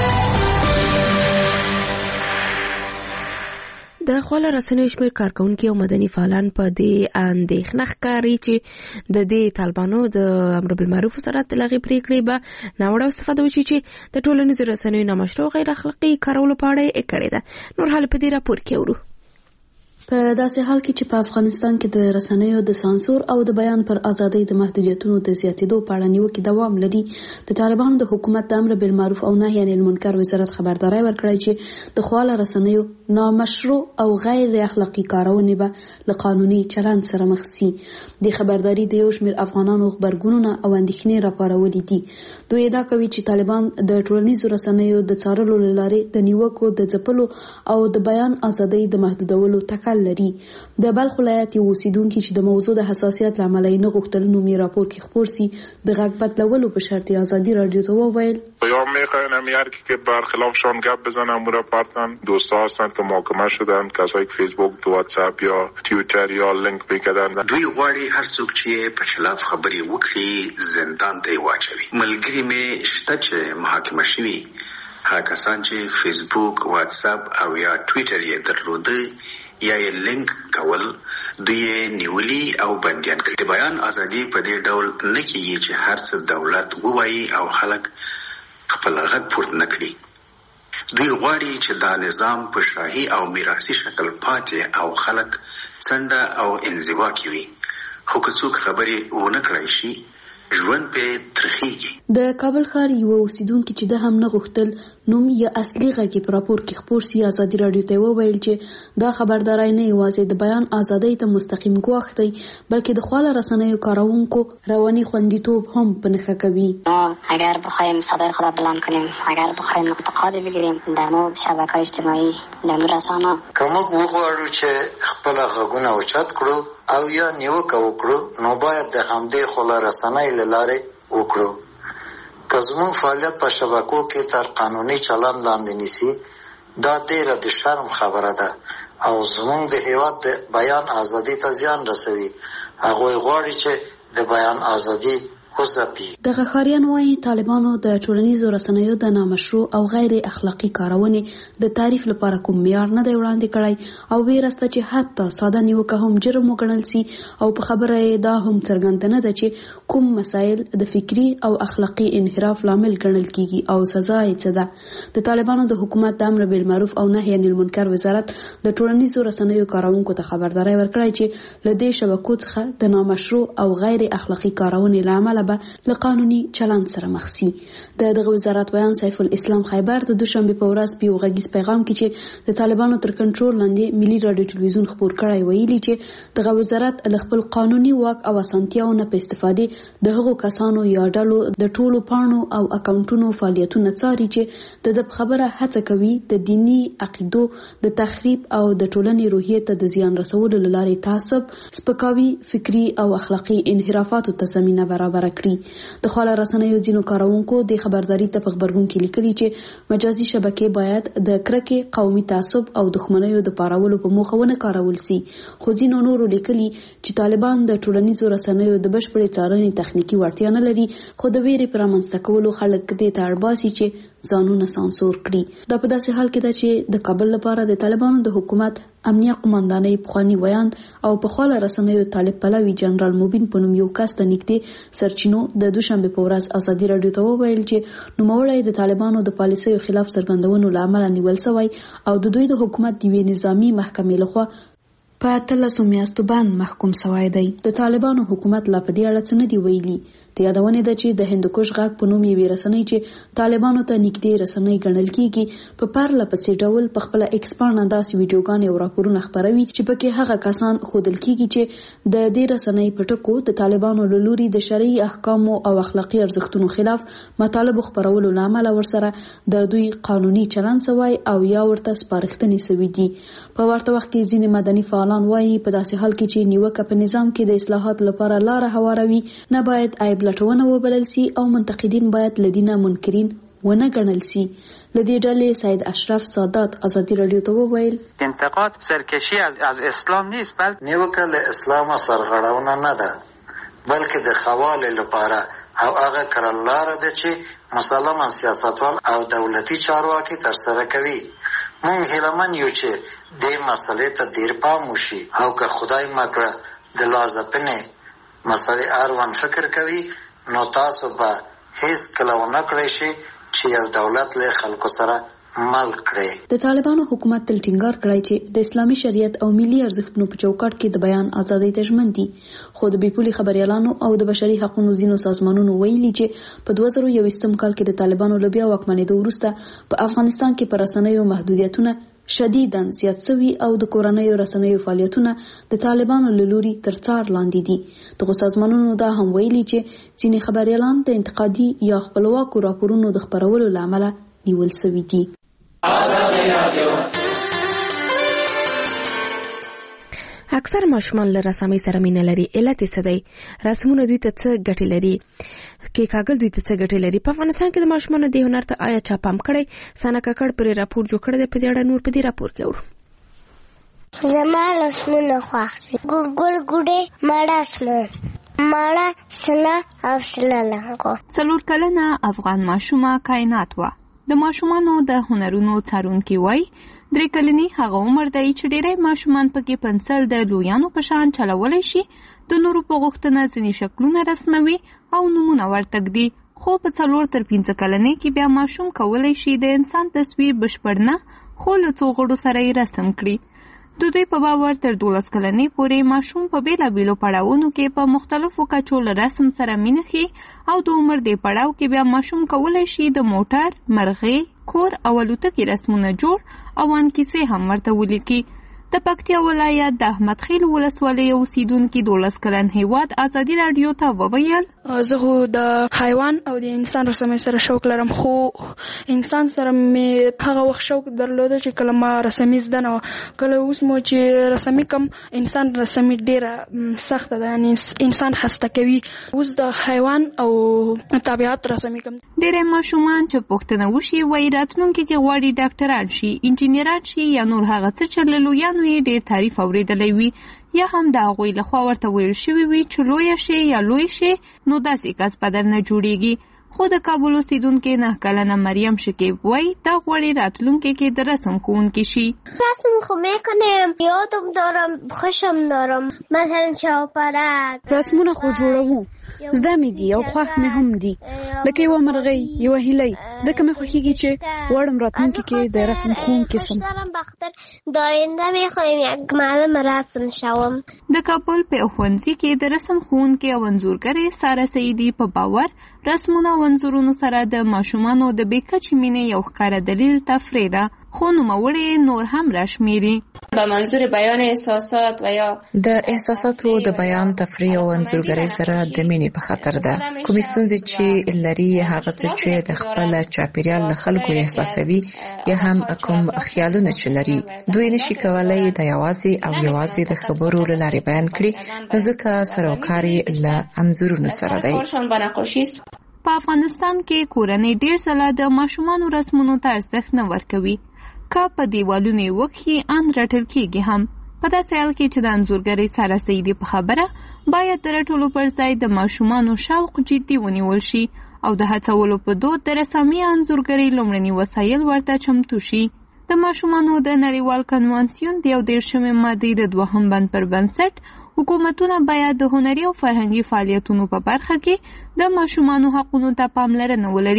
د خواله رسنیو شمېر کارکونکي او مدني فعالان په دې اندېښنه ښکاري چې د دې طالبانو د امر بالمعروف وزارت لغې پریکړې به ناوړه استفاده وشي چې د ټولنیزو رسنیو نامشروع غیر اخلاقي کارولو په اړه یې کړې ده. نور حال په دې راپور کې ورو. په داسې حال کې چې په افغانستان کې د رسنیو د سانسور او د بیان پر ازادۍ د محدودیتونو د زیاتېدو په اړه نیوکې دوام لري، د طالبانو د حکومت د امر بالمعروف او نهي عن المنکر وزارت خبرداري ورکړی چې د خواله رسنیو نامشروع او غیر اخلاقي کارونې به له قانوني چلند سره مخ شي. د خبرداري د یو شمېر افغانانو خبرګونونه او اندېښنې راپارولې دي. دوی ادعا کوي چې طالبان د ټولنیزو رسنیو د څارلو له لارې د نیوکو د ځپلو او د بیان ازادۍ د محدودولو تکل لري. د بلخ ولایت یو اوسیدونکي چې د موضوع د حساسیت له امله نه غوښتل نومي راپور کې خپور سي د غږ بدلولو په شرط آزادی رادیو ته وویل یا میخوایم یار که برخلافشان گپ بزنم و پارتن دوستا هستند که محاکمه شدن کسایی که فیسبوک تو واتساپ یا توییتر یا لینک میکردن. دوی غواړي هر څوک چې په خلاف خبري وکړي زندان ته واچوي. ملګری مې شته چې محاکمه شوي هغه کسان چې فیسبوک واتساپ او یا ټویټر یې درلوده یا یې لینک کول دوی نیولي او بندیان کړي. د بیان ازادي په دې ډول نه کیږي چې هر څه دولت ووایي او خلک خپل غږ پورته نه کړي. دوی غواړي چې دا نظام په شاهي او میراثي شکل پاتې او خلک څنډه او انزوا کوي. خو که څوک خبرې ونه کړای شي ژوند په ترخیږي. د کابل ښار یو اوسیدونکي چې د هم نه غوښتل نوم یا اصلي غږی په راپور کې خپور سي ازادي رادیو ته وویل چې دا خبرداري نه یوازې د بیان ازادۍ ته مستقیم ګواښ دی بلکې د خواله رسنیو کارونکو رواني خوندیتوب هم په نښه کوي. اگر بخوایم صدای خود را بلند کنیم، اگر بخوایم انتقاد بگیریم در مورد شبکه‌های اجتماعی در مورد رسانه که موږ وغواړو چې خپل غږونه اوچت کړو او یا نیوکه وکړو نو باید د همدې خواله رسنۍ له لارې وکړو. که زموږ فعالیت په شبکو کې تر قانوني چلند لاندې نیسي دا ډېره د شرم خبره ده او زموږ د هېواد د بیان ازادي ته زیان رسوي. هغوی غواړي چې د بیان ازادي دغه ښاریان وايي طالبانو د ټولنیزو رسنیو د نامشروع او غیر اخلاقی کارونې د تعریف لپاره کوم معیار نه دی وړاندې کړی او ویرسته چې حتی ساده نیوکه هم جرم وګڼل سي او په خبره دا هم څرګنده نه ده چې کوم مسایل د فکری او اخلاقی انحراف لامل ګڼل کیږي او سزا یې څه ده. د طالبانو د حکومت د امر بالمعروف او نهي عن المنکر وزارت د ټولنیزو رسنیو کارونکو ته خبرداري ورکړی چې له دې شبکو څخه د نامشروع او غیر اخلاقی کارونې لامل به له قانوني چلند سره مخ شي. د دغه وزارت بیان سیف الاسلام خیبر د دوشنبه په ورځ په یو غږیز پیغام کې چې د طالبانو تر کنټرول لاندې ملي رادیو ټلویزیون خبر کړی ویلي چې دغه وزارت له خپل قانوني واک او اسانتیاو نه په استفادې د هغو کسانو یا ډلو د ټولو پاڼو او اکاونټونو فعالیتونه څاري چې د خبره هڅه کوي د دینی عقیدو د تخریب او د ټولنې روحیې ته د زیان رسولو لارې تعصب، سپکاوي، فکری او اخلاقی انحرافاتو ته زمينه برابر کړي. د خواله رسنیو ځینو کارونکو د خبرداري ته په خبرګون کې لیکلي چې مجازي شبکې باید د کرکې، قومي تعصب او دښمنیو د پارولو په موخه ونه کارول سي. خو ځینو نورو لیکلي چې طالبان د ټولنیزو رسنیو د بشپړې څارنې تخنیکی وړتیا نه لري خو د ویرې پر رامنځته کولو خلک دې ته اړ باسي چې ځانونه سانسور کړي. دا په داسې حال کې ده چې د کابل لپاره د طالبانو د حکومت امنیه قوماندانۍ پخوانی ویاند او په خواله رسنیو طالب پلوي جنرال موبین په نوم یو کس ته نږدې سرچینو د دوشنبه په ورځ ازادي رادیو ته وویل چې نوموړی د طالبانو د پالیسیو خلاف څرګندونو له امله نیول شوی او د دوی د حکومت د یوې نظامی محکمې لخوا په اتلسو میاشتو باندې محکوم شوی دی. د طالبانو حکومت لا په دې اړه څه نه دی ویلي. د یادونې ده چې د هندوکش غږ په نوم یوې رسنۍ چې طالبانو ته نږدې رسنۍ ګڼل کیږي په پرله پسې ډول په خپله ایکس پاڼه داسې ویډیوګانې او راپورونه خپروي چې پکې هغه کسان ښودل کیږي چې د دې رسنۍ په ټکو د طالبانو له لوري د شرعي احکامو او اخلاقي ارزښتونو خلاف مطالبو خپرولو له امله ورسره د دوی قانوني چلند سوی او یا ورته سپارښتنې سوي دي. په ورته وخت کې ځینې مدني فعالان وایي په داسې حال کې چې نیوکه په نظام کې د اصلاحاتو لپاره لاره هواروي نه باید عیب لټونه وبلل سي او منتقدین باید له دینه منکرین ونه ګڼل سي. له دې ډلې سید اشرف سادات ازادي رادیو ته وویل انتقاد سرکشی از از اسلام نیست بلکې نیوکه له اسلامه سرغړونه نه ده بلکې د خوالې لپاره او هغه کړنلاره ده چې مسلمان سیاستوال او دولتي چارواکي ترسره کوي. موږ هیلهمن یو چې دې مسلې ته ډېر پام وشي او که خدای مکړه د لازپنې مسلې اړوند فکر کوي نو تاسو به هیڅ کله ونه کړئ شي چې یو دولت له خلکو سره مل کړي. د طالبانو حکومت تل ټینګار کړی چې د اسلامي شریعت او ملي ارزښتونو په چوکاټ کې د بیان ازادۍ ته ژمن دي، خو د بیپولي خبريالانو او د بشري حقوقو ځینو سازمانونو ویلي چې په دوه زره یوویشتم کال کې د طالبانو له بیا واکمنېدو وروسته په افغانستان کې پر رسنیو محدودیتونه شدیداً زیات سوي او د کورنیو رسنیو فعالیتونه د طالبانو له لوري تر څار لاندې دي. دغو سازمانونو دا هم ویلي چې ځینې خبريالان د انتقادي یا خپلواکو راپورونو د خپرولو له امله نیول سوي دي. اکثر ماشومان له رسامۍ سره مینه لري. علت یې څه دی؟ رسمونه دوی ته څه ګټې لري؟ کې کاغل دوی ته څه ګټې لري؟ په افغانستان کې د ماشومانو د هنر ته آیا چا پام کړی؟ سانا ککړ پرې راپور جوړ کړی دی. په دې اړه نور په دې راپور کې اورو. زما رسمونه خوښ دي. ګل ګوډې مړه اسمان مړه سنا او سله لنګو. څلور کلنه افغان ماشومه کائنات وه. د ماشومانو د هنرونو څارونکي وایي درې کلنی هغه عمر دی چې ډېری ماشومان پکې پنسل د لویانو په شان چلولی شي، د نورو په غوښتنه ځینې شکلونه رسموي او نومونه ورته ږدي. خو په څلور تر پنځه کلنۍ کې بیا ماشوم کولی شي د انسان تصویر بشپړ نه خو له څو غړو سره یې رسم کړي. د دوی په باور تر دولس کلنۍ پورې ماشوم په بېلابېلو پړاوونو کې په مختلفو کچو له رسم سره مینه ښيي او د عمر دې پړاو کې بیا ماشوم کولی شي د موټر، مرغۍ، کور او الوتکې رسمونه جوړ او انکیسې هم ورته ولیکي. د پکتیا ولایت د احمد خیل ولسوالۍ اوسیدونکي دولس کلن هیواد ازادي رادیو ته وویل زه خو د حیوان او د انسان رسمۍ سره شوق لرم، خو انسان سره مې هغه وخت شوق درلوده چې کله ما رسمي زده نه وه. کله اوس مو چې رسمي کم انسان رسمي ډېره سخته ده، یعنې انسان خسته کوي. اوس د حیوان او طبیعت رسمي کم. ډېری ماشومان چې پوښتنه وشي وایي راتلونکي کې غواړي ډاکټران شي، انجینران شي یا نور هغه څه چې له لویانو یې ډېر تعریف اورېدلی وي یا هم د هغوی لخوا ورته ویل شوي وي چې لویه شي یا لوی شي نو داسې کس په در نه جوړیږي. خو د کابل اوسیدونکې نه کلنه مریم شکیب وایي دا غواړي راتلونکي کې د رسم ښوونکي شي. رسم خو میکنم، یادم دارم، خوشم دارم، مثلا شاپرک. رسمونه خو جوړوو، زده مې دي او خوښ مې هم دي، لکه یوه مرغۍ، یوه هیلۍ. ځکه مې خوښېږي چې غواړم راتلونکي کې د رسم ښوونکي سم. د آینده میخوایم یک معلم رسم شوم. د کابل په ښوونځي کې د رسم ښوونکې او انځورګرې ساره سعیدي په باور رسمونه او انځورونو سره د ماشومانو د بې کچې مینې یو ښکاره دلیل تفریح ده، خو نوموړی نور هم راشمیري. به منظور بیان احساسات و یا د احساساتو د بیان تفریح او انځورګرۍ سره د مینې په خاطر ده. کومې ستونزې چې لري هغه څه چې د خپل چاپیریال له خلکو احساسوي یا هم کوم خیالونه چې لري دوی نشي کولای د یوازې او یوازې د خبرو له لارې بیان کړي، نو ځکه سروکار یې له انځورونو سره دی. په افغانستان کې کورنۍ ډېر ځله د ماشومانو رسمونو ته ارزښت نه ورکوي. که په دیوالونو یې وکښي ان رټل کېږي هم. په داسې حال کې چې د انځورګرۍ ساره سعیدي په خبره باید د رټلو پر ځای د ماشومانو شوق جدي ونیول شي او د هڅولو په دود د رسامي انځورګرۍ لومړني وسایل ورته چمتو شي. د ماشومانو د نړیوال کنوانسیون د یو دېرشمې مادې د دوهم بند پر بنسټ حکومتونه باید د هنري او فرهنګي فعالیتونو په برخه کې د ماشومانو حقونو ته پاملرنه ولري،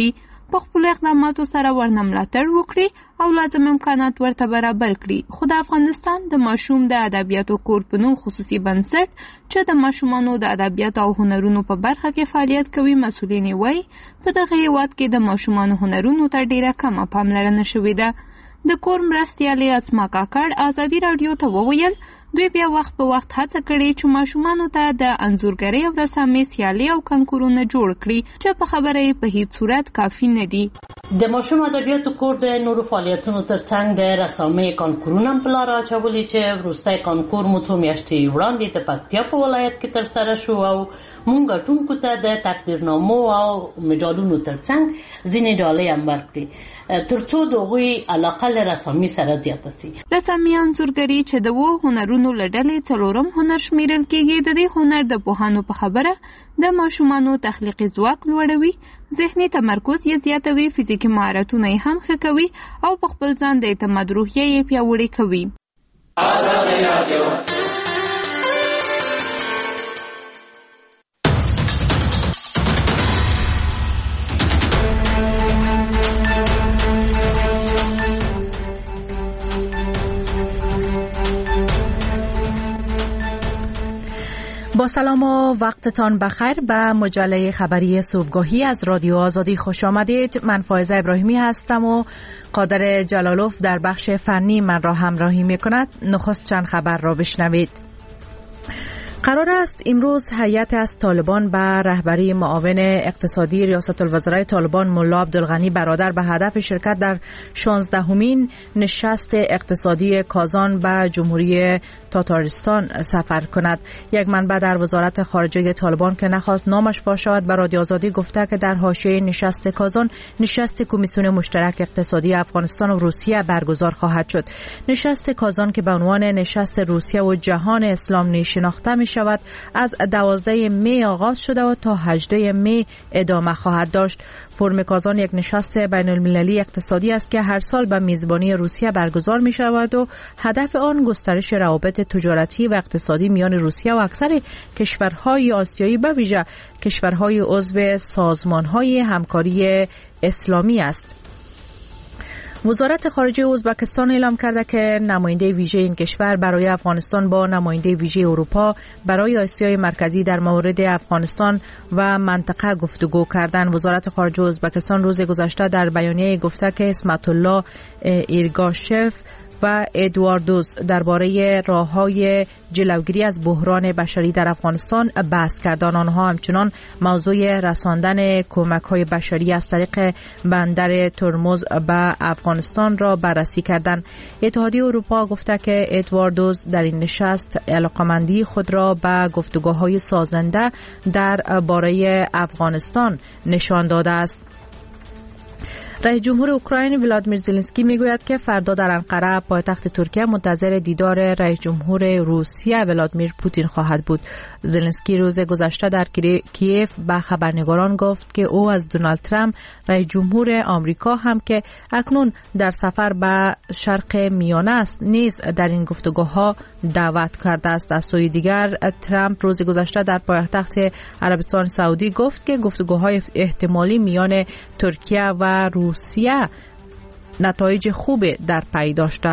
په خپل اقداماتو سره ورنه ملاتړ وکړي او لازم امکانات ورته برابر کړي. خو د افغانستان د ماشوم د ادبیاتو کور په نوم خصوصي بنسټ چې د ماشومانو د ادبیاتو او هنرونو په برخه کې فعالیت کوي مسؤلین وایي په دغه هیواد کې د ماشومانو هنرونو ته ډیره کمه پاملرنه شوې ده. د کور مرستیالې اسما کاکړ ازادي راډیو ته وویل دوی بیا وخت په وخت هڅه کړې چې ماشومانو ته د انځورګرۍ او رسامۍ سیالۍ او کنکورونه جوړ کړي چې په خبره یې په هیڅ صورت کافي نه دي. د ماشوم ادبیاتو کور د نورو فعالیتونو ترڅنګ د رسامۍ کنکورونه هم په لاره اچولي چې وروستی کنکور مو څو میاشتې وړاندې د پکتیا په ولایت کې ترسره شو او موږ ګټونکو ته د تقدیرنامو او مډالونو ترڅنګ ځینې ډالۍ هم ورکړې ترڅو د هغوی علاقه له رسامۍ سره زیاته سي. رسامي انځورګري چې د وو هنرونو له ډلې څلورم هنر شمیرل کېږي د دې هنر د پوهانو په خبره د ماشومانو تخلیقي ځواک لوړوي، ذهني تمرکز یې زیاتوي، فزیکي مهارتونه یې هم ښه کوي او په خپل ځان د اعتماد روحیه یې پیاوړې کوي. با سلام و وقتتان بخیر. به مجله خبری صبحگاهی از رادیو آزادی خوش آمدید. من فائزه ابراهیمی هستم و قادر جلالوف در بخش فنی من را همراهی می کند. نخست چند خبر را بشنوید. قرار است امروز هیئت از طالبان به رهبری معاون اقتصادی ریاست الوزرای طالبان ملا عبدالغنی برادر به هدف شرکت در شانزدهمین نشست اقتصادی کازان به جمهوری تاتارستان سفر کند. یک منبع در وزارت خارجه طالبان که نخواست نامش فاش شود به رادیو آزادی گفته که در حاشیه نشست کازان نشست کمیسیون مشترک اقتصادی افغانستان و روسیه برگزار خواهد شد. نشست کازان که به عنوان نشست روسیه و جهان اسلام نیز شناخته می شود از دوازده می آغاز شده و تا هجده می ادامه خواهد داشت. فرم کازان یک نشست بین المللی اقتصادی است که هر سال به میزبانی روسیه برگزار می شود و هدف آن گسترش روابط تجارتی و اقتصادی میان روسیه و اکثر کشورهای آسیایی به ویژه کشورهای عضو سازمانهای همکاری اسلامی است. وزارت خارجه ازبکستان اعلام کرده که نماینده ویژه این کشور برای افغانستان با نماینده ویژه اروپا برای آسیای مرکزی در مورد افغانستان و منطقه گفتگو کردند. وزارت خارجه ازبکستان روز گذشته در بیانیه گفته که اسمت الله ایرگاشف و ادواردوز درباره راه‌های جلوگیری از بحران بشری در افغانستان بحث کردند. آنها همچنان موضوع رساندن کمک‌های بشری از طریق بندر ترمز به افغانستان را بررسی کردند. اتحادیه اروپا گفته که ادواردوز در این نشست علاقمندی خود را به گفتگوهای سازنده در باره افغانستان نشان داده است. رئیس جمهور اوکراین ولادیمیر زلنسکی میگوید که فردا در انقره پایتخت ترکیه منتظر دیدار رئیس جمهور روسیه ولادیمیر پوتین خواهد بود. زلنسکی روز گذشته در کیف به خبرنگاران گفت که او از دونالد ترامپ رئیس جمهور آمریکا هم که اکنون در سفر به شرق میانه است نیز در این گفتگوها دعوت کرده است. از سوی دیگر ترامپ روز گذشته در پایتخت عربستان سعودی گفت که گفتگوهای احتمالی میان ترکیه و روسیه نتایج خوب در پی داشته.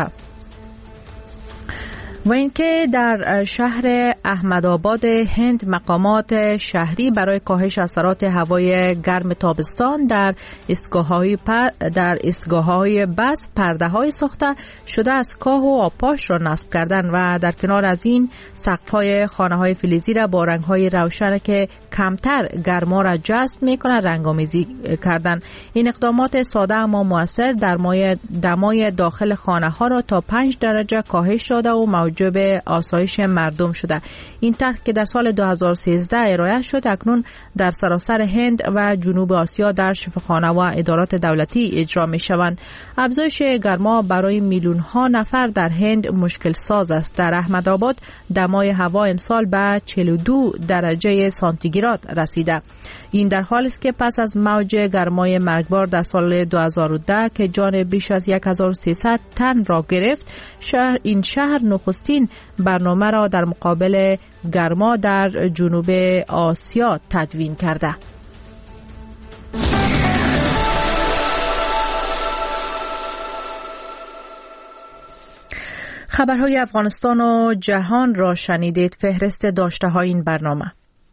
و اینکه در شهر احمدآباد هند مقامات شهری برای کاهش اثرات هوای گرم تابستان در ایستگاه‌های در ایستگاه‌های بس پرده‌های ساخته شده از کاه و آبپاش را نصب کردند و در کنار از این سقف‌های خانه‌های فلزی را با رنگ‌های روشن که کمتر گرما را جذب می‌کند رنگ‌آمیزی کردند. این اقدامات ساده اما مؤثر در دمای داخل خانه‌ها را تا پنج درجه کاهش داده و موجب آسایش مردم شده. این طرح که در سال دو هزار و سیزده ارائه شد اکنون در سراسر هند و جنوب آسیا در شفاخانه و ادارات دولتی اجرا می شوند. افزایش گرما برای میلیون ها نفر در هند مشکل ساز است. در احمدآباد دمای هوا امسال به چهل و دو درجه سانتیگراد رسیده. این در حالی است که پس از موج گرمای مرگبار در سال دو هزار و ده که جان بیش از هزار و سیصد تن را گرفت، شهر این شهر نخستین برنامه را در مقابل گرما در جنوب آسیا تدوین کرده. خبرهای افغانستان و جهان را شنیدید. فهرست داشته های این برنامه.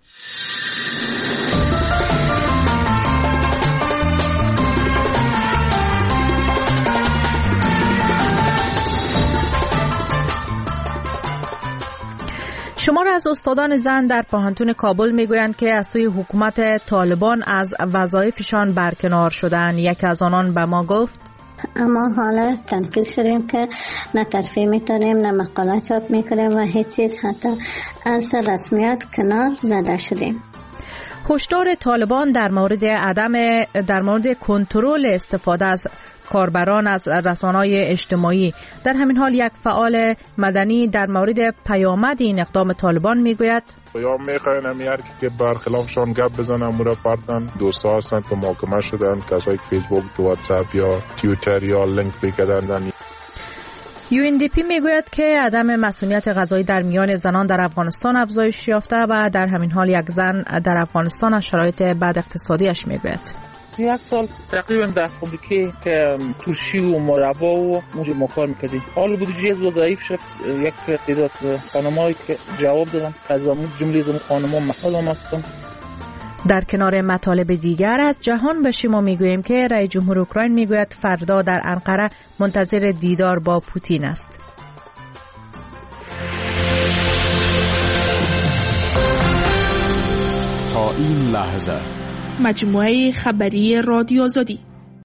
شمار از استادان زن در پانتون کابل میگویند که از سوی حکومت طالبان از وظایفشان برکنار شدند. یکی از آنان به ما گفت: اما حالا تنقیل شدیم که نه ترفیع میتونیم نه مقاله چاپ میکنیم و هیچ چیز، حتی از رسمیت کنار زده شدیم. هشدار طالبان در مورد عدم در مورد کنترل استفاده از کاربران از رسانه‌های اجتماعی. در همین حال یک فعال مدنی در مورد پیامد این اقدام طالبان میگوید: یا میخواین همیار که برخلافشان گپ بزنن مورا پارتن دوستا هستن که محاکمه شدن، کسایی که فیسبوک، واتساپ یا توییتر یا لینک بکردن. یو ان دی پی میگوید که عدم مسئولیت قضایی در میان زنان در افغانستان افزایش یافته و در همین حال یک زن در افغانستان از شرایط بد اقتصادیش میگوید. یک سال تقریبا در فابریکه که ترشی و مربا و موجه ما کار میکردیم. حال بودجه وظایف شد، یک تعداد خانمایی که جواب دادن از اون جمله زمون خانم‌ها مخدوم هستن. در کنار مطالب دیگر از جهان به شما میگوییم که رئیس جمهور اوکراین میگوید فردا در انقره منتظر دیدار با پوتین است. تا این لحظه مجموعه خبری رادیو آزادی.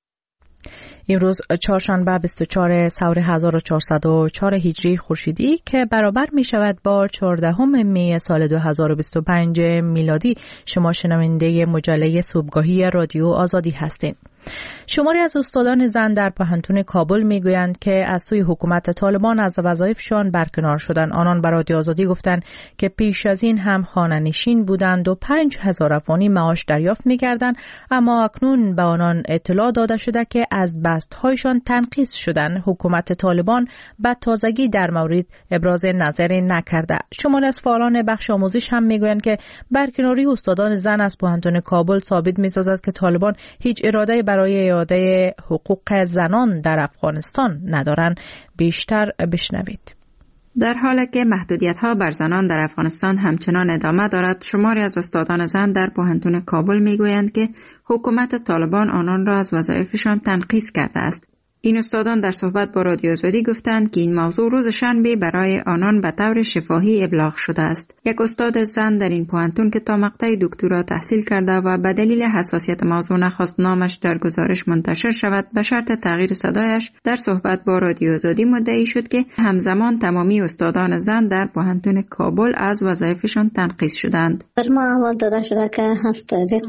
امروز چهارشنبه بیست و چهارم سور هزار و چهارصد و چهار هجری خورشیدی که برابر می شود با چهاردهم می سال دو هزار و بیست و پنج میلادی. شما شنونده مجله صبحگاهی رادیو آزادی هستین. شماری از استادان زن در پانتون کابل میگویند که از سوی حکومت طالبان از وظایفشان برکنار شدند. آنان به رادیو آزادی گفتند که پیش از این هم خانه‌نشین بودند و پنج هزار افغانی معاش دریافت می‌کردند، اما اکنون به آنان اطلاع داده شده که از بست‌هایشان تنقیص شدند. حکومت طالبان به تازگی در مورد ابراز نظری نکرده. شماری از فعالان بخش آموزش هم میگویند که برکناری استادان زن از پانتون کابل ثابت می‌سازد که طالبان هیچ اراده برای اعاده حقوق زنان در افغانستان ندارند. بیشتر بشنوید. در حالی که محدودیت‌ها بر زنان در افغانستان همچنان ادامه دارد، شماری از استادان زن در پانتون کابل میگویند که حکومت طالبان آنان را از وظایفشان تنقیص کرده است. این استادان در صحبت با رادیو آزادی گفتند که این موضوع روز شنبه برای آنان به طور شفاهی ابلاغ شده است. یک استاد زن در این پوهنتون که تا مقطع دکترا تحصیل کرده و به دلیل حساسیت موضوع نخواست نامش در گزارش منتشر شود، به شرط تغییر صدایش در صحبت با رادیو آزادی مدعی شد که همزمان تمامی استادان زن در پوهنتون کابل از وظایفشان تنقیص شدند. بر ما اول داده شده که از طریق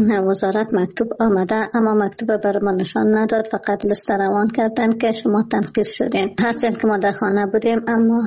وزارت مکتوب آمده، اما مکتوب بر ما نشان نداد، فقط لیست روان کردن که شما تنقیص شدین. هرچند که ما در خانه بودیم اما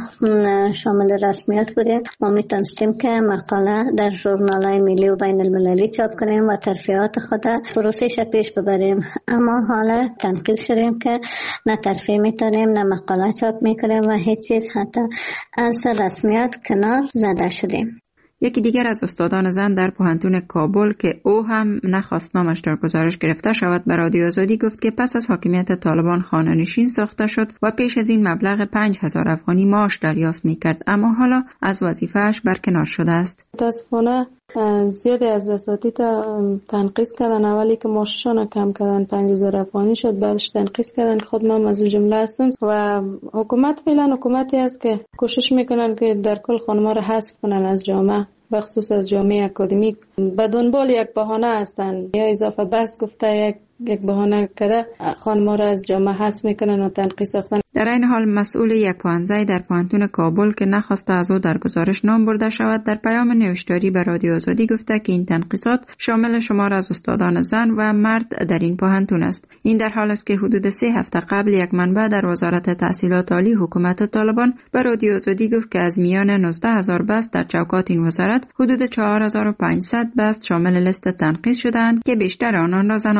شامل رسمیت بودیم، ما میتونستیم که مقاله در ژورنال‌های ملی و بین المللی چاپ کنیم و ترفیعات خود پروسش پیش ببریم، اما حالا تنقیص شدیم که نه ترفیع میتونیم نه مقاله چاپ میکنیم و هیچ چیز، حتی از رسمیت کنار زده شدیم. یکی دیگر از استادان زن در پوهنتون کابل که او هم نخواست نامش در گزارش گرفته شود به رادیو آزادی گفت که پس از حاکمیت طالبان خانه‌نشین ساخته شد و پیش از این مبلغ پنج هزار افغانی معاش دریافت می‌کرد، اما حالا از وظیفه‌اش برکنار شده است. متاسفانه زیادی از اساتید تنقیص کردن، اولی که معاششان کم کردن پنج هزار افغانی شد، بعدش تنقیص کردن. خود من از اون جمله هستم و حکومت فعلا حکومتی است که کوشش میکنن که در کل خانم‌ها را حذف کنن از جامعه، به خصوص از جامعه اکادمیک. به دنبال یک بهانه هستن، یا اضافه بس گفته یک یک بهانه کرده خانم‌ها را از جامعه حذف میکنن و تنقیص افتن. در این حال مسئول یک پوهنځی در پوهنتون کابل که نخواسته از او در گزارش نام برده شود در پیام نوشتاری به رادیو آزادی گفته که این تنقیصات شامل شمار از استادان زن و مرد در این پوهنتون است. این در حال است که حدود سه هفته قبل یک منبع در وزارت تحصیلات عالی حکومت طالبان به رادیو آزادی گفت که از میان نوزده هزار بست در چوکات این وزارت حدود چهار هزار و پانصد بست شامل لیست تنقیص شدند که بیشتر آنان را زنان تشکیل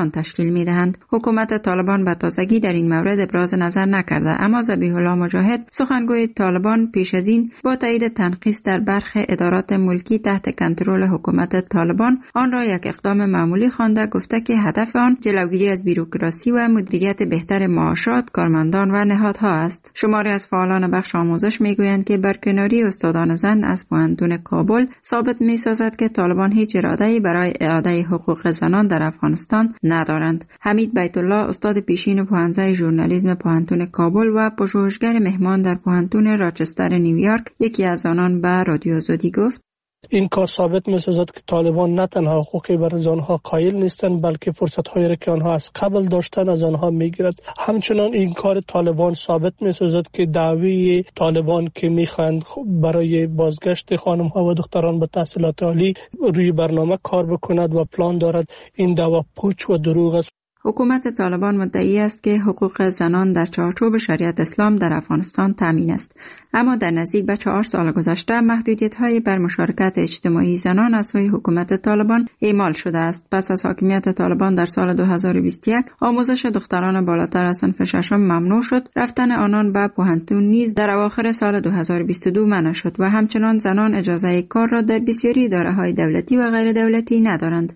تحویل می‌دهند. حکومت طالبان به تازگی در این مورد ابراز نظر نکرده، اما ذبیح الله مجاهد سخنگوی طالبان پیش از این با تایید تنقیص در برخی ادارات ملکی تحت کنترل حکومت طالبان آن را یک اقدام معمولی خوانده، گفته که هدف آن جلوگیری از بیروکراسی و مدیریت بهتر معاشات کارمندان و نهادها است. شماری از فعالان بخش آموزش میگویند که برکناری استادان زن از پوهنتون کابل ثابت می‌سازد که طالبان هیچ اراده‌ای برای اعاده حقوق زنان در افغانستان ندارند. حمید بیت الله استاد پیشین پوهنځی ژورنالیسم پوهنتون کابل و پژوهشگر مهمان در پوهنتون راچستر نیویورک یکی از آنان به رادیو آزادی گفت: این کار ثابت می‌سازد که طالبان نه تنها حقوقی برای آنها قائل نیستند، بلکه فرصت‌هایی را که آنها از قبل داشتن از آنها می‌گیرد. همچنان این کار طالبان ثابت می‌سازد که دعوی طالبان که می‌خواهند برای بازگشت خانم‌ها و دختران به تحصیلات عالی روی برنامه کار بکند و پلان دارد، این دعوا پوچ و دروغ است. حکومت طالبان مدعی است که حقوق زنان در چارچوب شریعت اسلام در افغانستان تامین است، اما در نزدیک به چهار سال گذشته محدودیت‌های بر مشارکت اجتماعی زنان از سوی حکومت طالبان اعمال شده است. پس از حاکمیت طالبان در سال دو هزار و بیست و یک آموزش دختران بالاتر از صنف ششم ممنوع شد، رفتن آنان به پوهنتون نیز در اواخر سال دو هزار و بیست و دو منع شد و همچنان زنان اجازه کار را در بسیاری اداره‌های دولتی و غیر دولتی ندارند.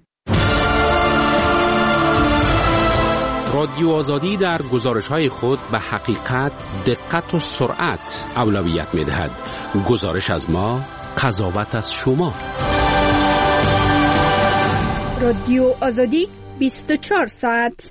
رادیو آزادی در گزارش‌های خود به حقیقت، دقت و سرعت اولویت می‌دهد. گزارش از ما، قضاوت از شما. رادیو آزادی بیست و چهار ساعت.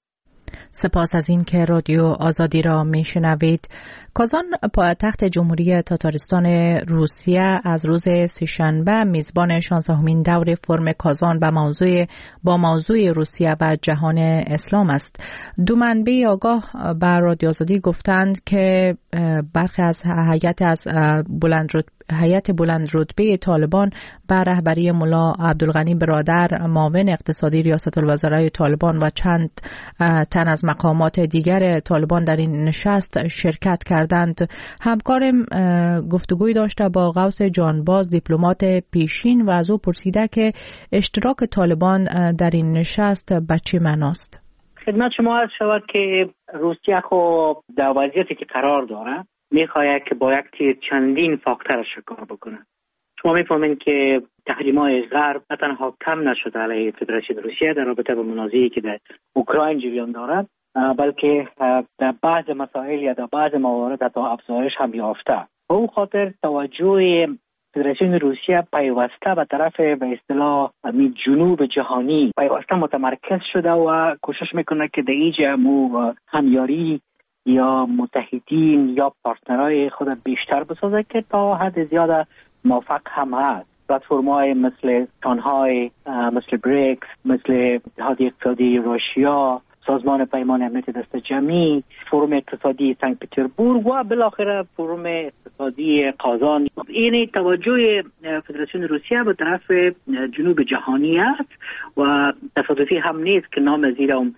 سپاس از این که رادیو آزادی را میشنوید. کازان پایتخت جمهوری تاتارستان روسیه از روز سه‌شنبه میزبان شانزدهمین دور فرم کازان با موضوع با موضوع روسیه و جهان اسلام است. دو منبع آگاه به رادیو آزادی گفتند که برخی از هیئت از بلند رتبه هیئت بلند رتبه طالبان به رهبری ملا عبدالغنی برادر معاون اقتصادی ریاست الوزرای طالبان و چند تن از مقامات دیگر طالبان در این نشست شرکت کردند. همکارم گفتگوی داشته با غوث جانباز دیپلمات پیشین و از او پرسیده که اشتراک طالبان در این نشست به چه معناست؟ خدمت شما عرض شود که روسیه خو در وضعیتی که قرار داره میخواهد که با یک تیر چندین فاکتور شکار بکنه. شما میفهمین که تحریم‌های غرب نه تنها کم نشده علیه فدراسیون روسیه در رابطه با منازعه‌ای که در اوکراین جریان دارد، بلکه در بعض مسائل یا در بعض موارد حتی افزایش هم یافته. به او خاطر توجه فدراسیون روسیه پیوسته به طرف به اصطلاح جنوب جهانی پیوسته متمرکز شده و کوشش میکنه که در اینجا مو همیاری یا متحدین یا پارتنرهای خود بیشتر بسازه که تا حد زیاده موفق هم هست. پلتفرم‌های مثل شانگهای، مثل بریکس، مثل اتحادیه اقتصادی روسیه، سازمان پیمان امنیت دست جمعی، فروم اقتصادی سنت پترزبورگ و بالاخره فروم اقتصادی قازان. این توجه فدراسیون روسیه به طرف جنوب جهانی است و تصادفی هم نیست که نام زیر اون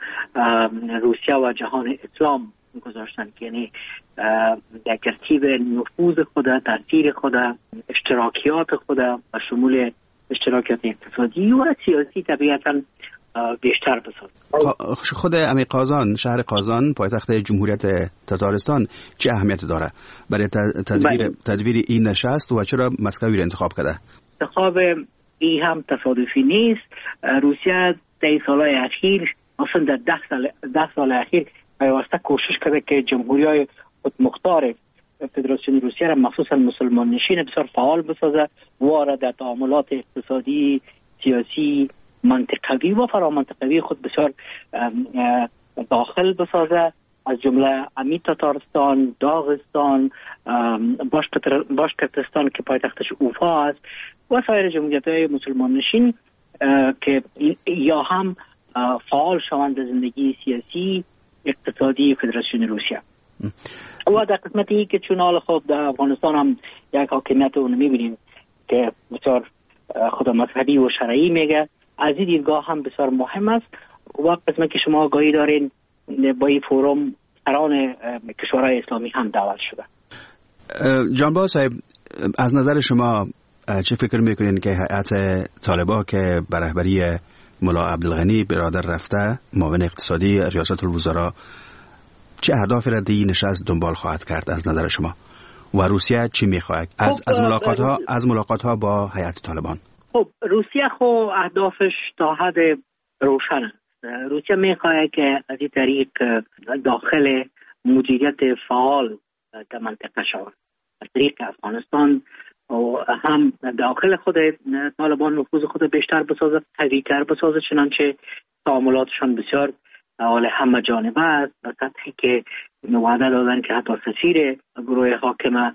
روسیه و جهان اسلام گذاشتن، که یعنی در ترتیب نفوذ خود، تاثیر خود، اشتراکیات خود و شمول اشتراکیات اقتصادی و سیاسی طبیعتاً بیشتر بسازد. خود امی قازان، شهر قازان پایتخت جمهوریت تاتارستان چه اهمیت داره برای تدبیر تدبیر این نشست و چرا مسکوی را انتخاب کرده؟ انتخاب این هم تصادفی نیست. روسیه در سالهای اخیر، اصلا در ده سال ده سال اخیر پیوسته کوشش کرده که جمهوری‌های خودمختار فدراسیون روسیه را مخصوصا مسلمان نشین بسیار فعال بسازه و در تعاملات اقتصادی، سیاسی، منطقوی و فرامنطقوی خود بسیار داخل بسازه، از جمله امی تاتارستان، داغستان، باشکرتستان که پایتختش اوفا است و سایر جمهوریت‌های مسلمان نشین که یا هم فعال شوند زندگی سیاسی اقتصادی فدراسیون روسیه. و در قسمتی که چون حال خود در افغانستان هم یک حاکمیت اون میبینیم که بسیار خود مذهبی و شرعی میگه، از این دیدگاه هم بسیار مهم است. و قسمتی که شما آگاهی دارین با این فوروم سران کشورهای اسلامی هم دعوت شده. جانباز صاحب، از نظر شما چه فکر میکنین که هیئت طالبان که به رهبری ملا عبدالغنی برادر رفته معاون اقتصادی ریاست الوزراء چه اهدافی را دی نشست دنبال خواهد کرد از نظر شما و روسیه چی میخواهد از از ملاقات ها از ملاقات ها با هیئت طالبان؟ خب روسیه خو اهدافش تا حد روشن است. روسیه میخواهد که از این طریق داخل مدیریت فعال در منطقه شود. از طریق افغانستان و هم داخل خود طالبان نفوذ خود بیشتر بسازد، قوی‌تر بسازد، چنانچه تعاملاتشان بسیار حال همه جانبه است و سطحی که وعده دادن که حتی سفیر گروه حاکمه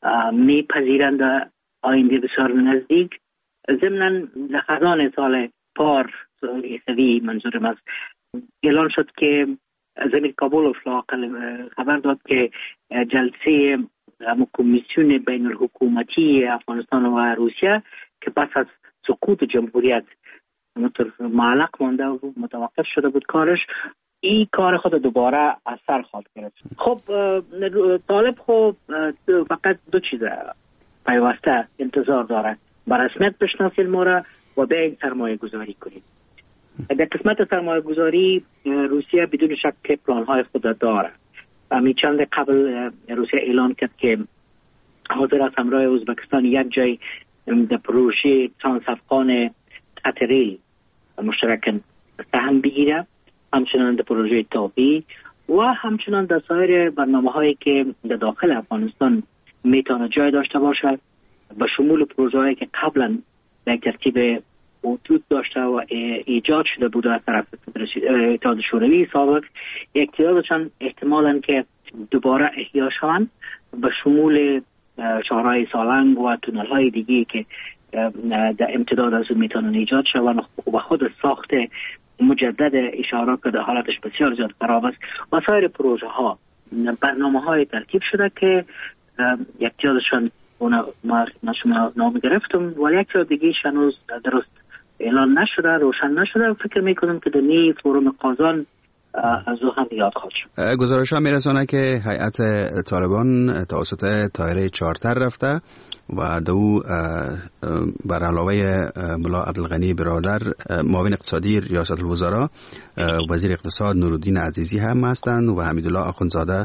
میپذیرند آینده بسیار نزدیک. ضمناً خزان سال پار عیسوی منظورم است اعلان شد که زمین کابل خبر داد که جلسه کمیسیون بین الحکومتی افغانستان و روسیه که پس از سقوط جمهوریت معلق مانده و متوقف شده بود کارش، این کار خود دوباره از سر خواهد گرفت. خب طالب خب فقط دو چیز پیوسته انتظار داره: به رسمیت بشناسید ما را و به این سرمایه گذاری کنید. در قسمت سرمایه گذاری روسیه بدون شک پلان های خود داره. همین چند قبل روسیه اعلان کرد که حاضر است همراه ازبکستان یک جای در پروژه ترانسافغان خط ریل مشترکاً سهم بگیره، همچنان در پروژه تابی و همچنان در سایر برنامه هایی که در داخل افغانستان میتونه جای داشته باشد، به شمول پروژه هایی که قبلا در ترتیب وجود داشته و ایجاد شده بود از طرف اتحاد شوروی سابق، اقتدارشان احتمالاً که دوباره احیا شوند، به شمول شهرهای سالنگ و تونل های دیگه که در امتداد از اون میتونن ایجاد شوند و خود ساخت مجدد اشاره که در حالتش بسیار زیاد خراب است و سایر پروژه ها برنامه های ترتیب شده که یک جادشان ما شما نام گرفتم ولی یک جا دیگه هنوز درست اعلان نشده، روشن نشده. فکر میکنم که در نی فروم قازان از او هم یاد خواهد شد. گزارش ها میرسانه که هیئت طالبان توسط طایره چارتر رفته و دو بر علاوه ملا عبدالغنی برادر معاون اقتصادی ریاست الوزراء وزیر اقتصاد نورالدین عزیزی هم هستند و حمیدالله آخوندزاده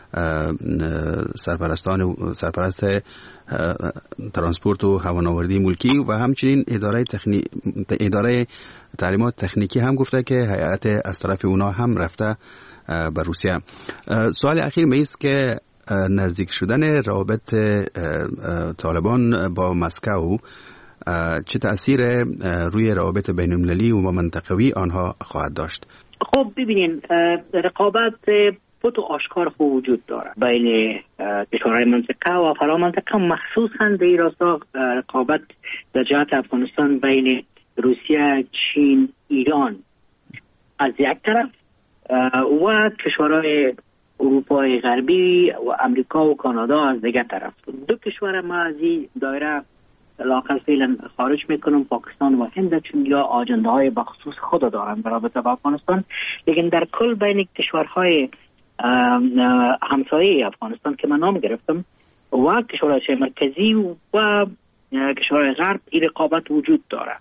سرپرستان سرپرست ترانسپورت و هوانوردی ملکی و همچنین اداره تخنی... اداره تعلیمات تکنیکی هم گفته که هیئت از طرف اونا هم رفته به روسیه. سوال اخیر می است که نزدیک شدن روابط طالبان با مسکو چه تأثیر روی روابط بین المللی و منطقوی آنها خواهد داشت؟ خب ببینین، رقابت فوت و آشکار خود وجود داره بین کشورهای منطقه و فرا منطقه، مخصوصا در این راستا رقابت در جهت افغانستان بین روسیه، چین، ایران از یک طرف و کشورهای اروپای غربی و امریکا و کانادا از دیگر طرف. دو کشور ما از این دایره لااقل فعلا خارج میکنم، پاکستان و هند، چون یا آجنده های بخصوص خود دارن برابر با افغانستان، لیکن در کل بین کشورهای همسایه افغانستان که من نام گرفتم و کشورهای مرکزی و کشورهای غرب این رقابت وجود داره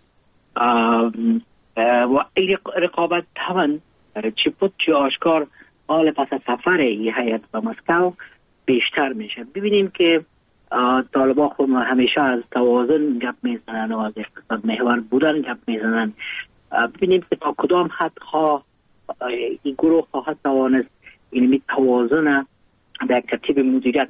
و این رقابت طبعا چی پوت چی آشکار حال پس از سفر این هیئت به مسکو بیشتر میشه. ببینیم که طالبان خود همیشه از توازن گپ میزنن و از اقتصاد محور بودن گپ میزنن. ببینیم که تا کدام حد خواه این گروه خواهد توانست این توازن در ترتیب مدیریت.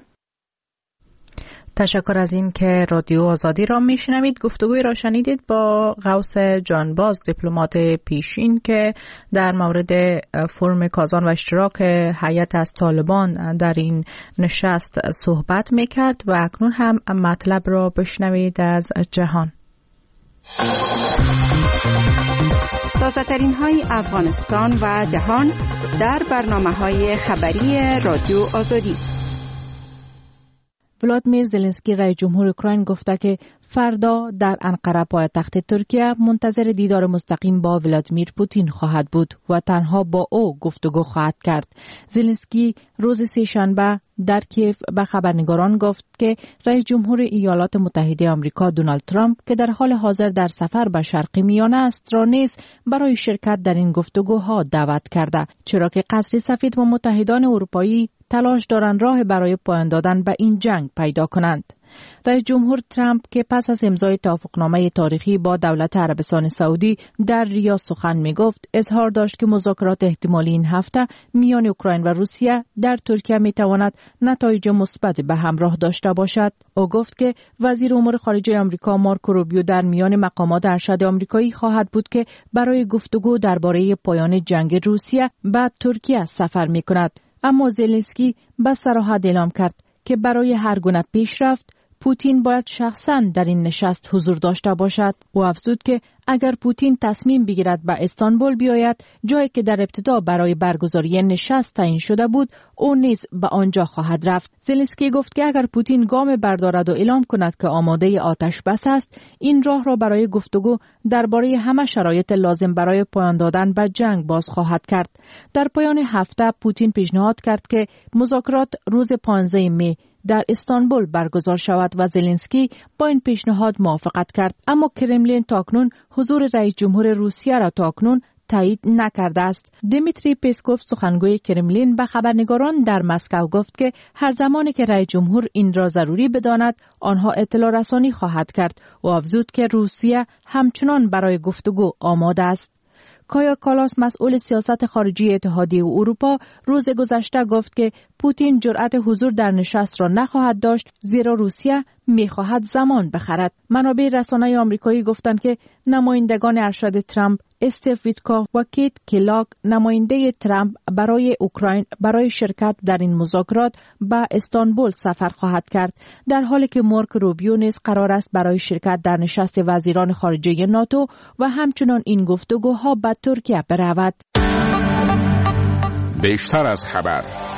تشکر از این که رادیو آزادی را میشنوید. گفتگوی را شنیدید با غوث جانباز، دیپلمات پیشین که در مورد فرم کازان و اشتراک هیئت از طالبان در این نشست صحبت میکرد و اکنون هم مطلب را بشنوید از جهان. تازه ترین های افغانستان و جهان در برنامه های خبری رادیو آزادی. ولادیمیر زلنسکی رئیس جمهور اوکراین گفته که فردا در انقره پایتخت ترکیه منتظر دیدار مستقیم با ولادیمیر پوتین خواهد بود و تنها با او گفتگو خواهد کرد. زلنسکی روز سه‌شنبه در کیف به خبرنگاران گفت که رئیس جمهور ایالات متحده آمریکا دونالد ترامپ که در حال حاضر در سفر به شرق میانه است را نیز برای شرکت در این گفتگوها دعوت کرده، چرا که قصر سفید و متحدان اروپایی تلاش دارند راه برای پایان دادن به این جنگ پیدا کنند. رئیس جمهور ترامپ که پس از امضای توافقنامه تاریخی با دولت عربستان سعودی در ریاض سخن می گفت، اظهار داشت که مذاکرات احتمالی این هفته میان اوکراین و روسیه در ترکیه می تواند نتایج مثبت به همراه داشته باشد. او گفت که وزیر امور خارجه آمریکا مارکو روبیو در میان مقامات ارشد آمریکایی خواهد بود که برای گفتگو درباره پایان جنگ روسیه به ترکیه سفر می کند. اما زلنسکی به صراحت اعلام کرد که برای هر گونه پیشرفت پوتین باید شخصاً در این نشست حضور داشته باشد. او افزود که اگر پوتین تصمیم بگیرد به استانبول بیاید، جایی که در ابتدا برای برگزاری نشست تعیین شده بود، او نیز به آنجا خواهد رفت. زلنسکی گفت که اگر پوتین گام بردارد و اعلام کند که آماده آتش بس است، این راه را برای گفتگو درباره همه شرایط لازم برای پایان دادن به جنگ باز خواهد کرد. در پایان هفته پوتین پیشنهاد کرد که مذاکرات روز پانزده می در استانبول برگزار شود و زلنسکی با این پیشنهاد موافقت کرد، اما کرملین تاکنون حضور رئیس جمهور روسیه را تاکنون تایید نکرده است. دیمیتری پسکوف سخنگوی کرملین به خبرنگاران در مسکو گفت که هر زمانی که رئیس جمهور این را ضروری بداند، آنها اطلاع رسانی خواهد کرد و افزود که روسیه همچنان برای گفتگو آماده است. کایا کالاس مسئول سیاست خارجی اتحادیه اروپا روز گذشته گفت که پوتین جرأت حضور در نشست را نخواهد داشت، زیرا روسیه می‌خواهد زمان بخرد. منابع رسانه‌ای آمریکایی گفتند که نمایندگان ارشد ترامپ استیف ویتکوف و کیت کلاک نماینده ترامپ برای اوکراین برای شرکت در این مذاکرات به استانبول سفر خواهد کرد، در حالی که مارک روبیو نیز قرار است برای شرکت در نشست وزیران خارجه ناتو و همچنان این گفتگوها به ترکیه برود. بیشتر از خبر.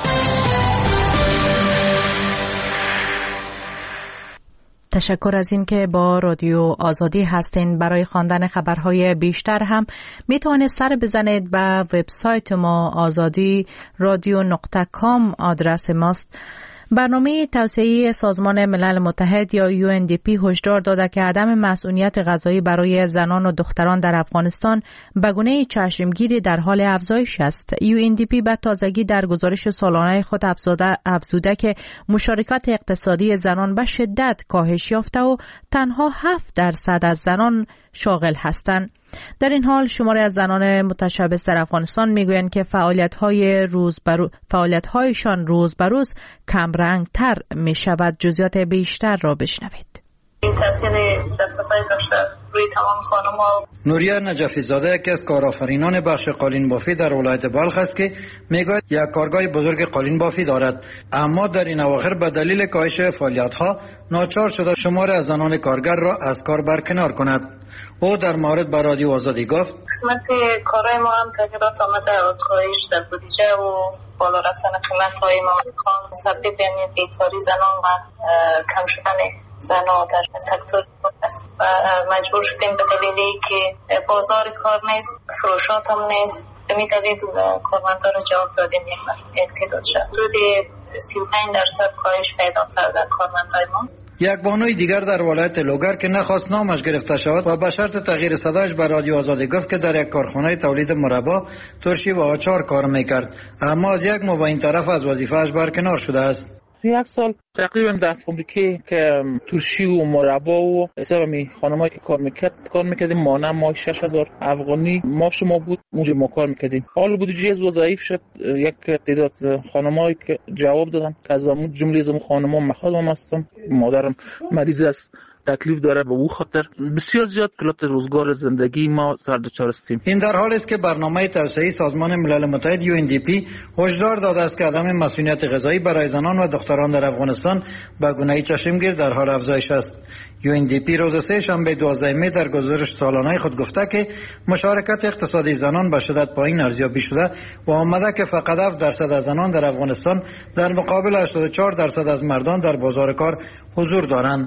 تشکر از این که با رادیو آزادی هستین. برای خواندن خبرهای بیشتر هم میتوانید سر بزنید به وبسایت ما آزادی رادیو نقطه کام، آدرس ماست. برنامه توسعه سازمان ملل متحد یا یو ان دی پی هشدار داده که عدم مسئولیت غذایی برای زنان و دختران در افغانستان به گونه چشمگیری در حال افزایش است. یو ان دی پی به تازگی در گزارش سالانه خود افزوده که مشارکت اقتصادی زنان به شدت کاهش یافته و تنها هفت درصد از زنان شاغل هستند. در این حال شماری از زنان متشبث در افغانستان میگویند که فعالیت‌های روز برو... فعالیت‌هایشان روز به روز کم رنگ‌تر می‌شود. جزئیات بیشتر را بشنوید. این تاثیر دسترسی داشته روی تمام خانم‌ها. نوریه نجفی زاده یکی از کارآفرینان بخش قالین بافی در ولایت بلخ است که میگوید یک کارگاه بزرگ قالین بافی دارد، اما در این اواخر به دلیل کاهش فعالیت‌ها ناچار شده شمار از زنان کارگر را از کار برکنار کند. او در مورد به رادیو آزادی گفت قسمت کارهای ما هم تغییرات آمده، کاهش در بودجه و بالا رفتن قیمت‌های ما کار مسبب یعنی بیکاری زنان و کم شدن زنان در سکتور است و مجبور شدیم به دلیلی که بازار کار نیست، فروشات هم نیست، به می دلیل کارمندان را جواب دادیم یک تعداد شد حدود سی و پنج درصد کاهش پیدا کرده کارمندای ما. یک بانوی دیگر در ولایت لوگر که نخواست نامش گرفته شود و به شرط تغییر صدایش به رادیو آزادی گفت که در یک کارخانه تولید مربا، ترشی و آچار کار میکرد، اما از یک ماه این طرف از وظیفه‌اش برکنار شده است. یک سال تقریبا در فابریکه که ترشی و مربا و حساب می خانمایی که کار میکرد کار میکردیم، مانه ما شش هزار افغانی ما شما بود اونجا ما کار میکردیم. حال بودجه از ضعیف شد، یک تعداد خانمایی که جواب دادن که از اون جمله از اون خانما مخالفم هستم، مادرم مریض است، تکلیف داره، به او خاطر بسیار زیاد کلات روزگار زندگی ما سر دچار هستیم. این در حالی است که برنامه توسعه سازمان ملل متحد یو ان دی پی هشدار داده است که عدم مسئولیت غذایی برای زنان و دختران در افغانستان به گونه‌ای چشمگیر در حال افزایش است. یو ان دی پی روز سه شنبه دوازده می در گزارش سالانه خود گفته که مشارکت اقتصادی زنان به شدت پایین ارزیابی شده و آمده که فقط هفت درصد از زنان در افغانستان در مقابل هشتاد و چهار درصد از مردان در بازار کار حضور دارند.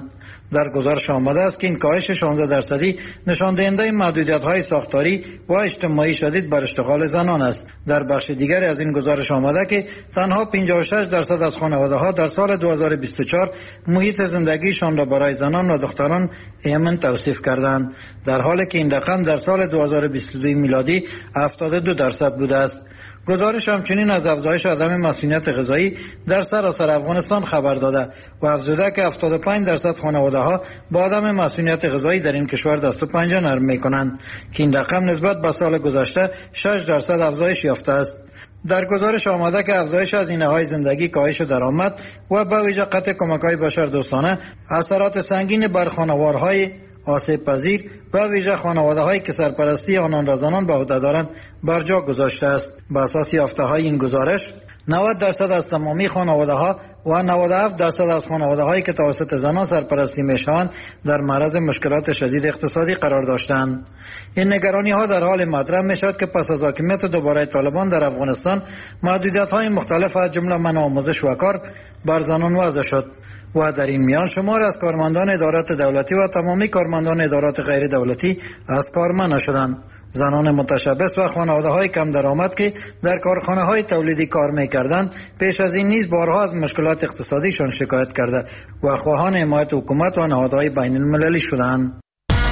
در گزارش آمده است که این کاهش شانزده درصدی نشان دهنده محدودیت‌های ساختاری و اجتماعی شدید بر اشتغال زنان است. در بخش دیگری از این گزارش آمده که تنها پنجاه و شش درصد از خانواده‌ها در سال دو هزار و بیست و چهار محیط زندگیشان را برای زنان و دختران ایمن توصیف کردند، در حالی که این رقم در سال دو هزار و بیست و دو میلادی هفتاد و دو درصد بوده است. گزارش همچنین از افزایش عدم مسئولیت غذایی در سراسر افغانستان خبر داده و افزوده که هفتاد و پنج درصد خانواده‌ها با عدم مسئولیت غذایی در این کشور دست و پنجه نرم می‌کنند که این رقم نسبت به سال گذشته شش درصد افزایش یافته است. در گزارش آمده که افزایش هزینه‌های زندگی، کاهش درآمد و به ویژه قطع کمک‌های بشردوستانه اثرات سنگین بر خانوارهای آسیب پذیر و ویژه خانواده‌هایی که سرپرستی آنان را زنان به عهده دارند بر جا گذاشته است. به اساس یافته‌های این گزارش نود درصد از تمامی خانواده‌ها و نود و هفت درصد از خانواده‌هایی که توسط زنان سرپرستی می‌شوند در معرض مشکلات شدید اقتصادی قرار داشتند. این نگرانی‌ها در حال مطرح می‌شود که پس از حاکمیت دوباره طالبان در افغانستان محدودیت‌های مختلف از جمله منع آموزش و کار بر زنان وضع شد و در این میان شمار از کارمندان ادارات دولتی و تمامی کارمندان ادارات غیر دولتی از کار منع شدند. زنان متشبث و خانواده‌های کم درآمد که در کارخانه‌های تولیدی کار می‌کردند پیش از این نیز بارها از مشکلات اقتصادیشان شکایت کرده و خواهان حمایت حکومت و نهادهای بین‌المللی شدند.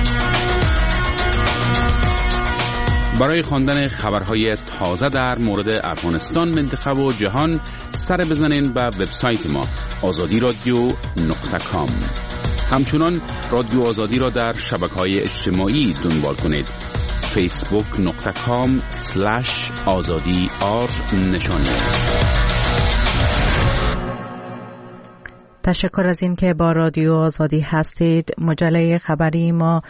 برای خواندن خبرهای تازه در مورد افغانستان، منطقه و جهان سر بزنین به وبسایت ما آزادی رادیو نقطه کام. همچنان رادیو آزادی را در شبکه‌های اجتماعی دنبال کنید. فیسبوک نقطه کام سلش آزادی آر نشانی است. تشکر از این که با رادیو آزادی هستید. مجله خبری ما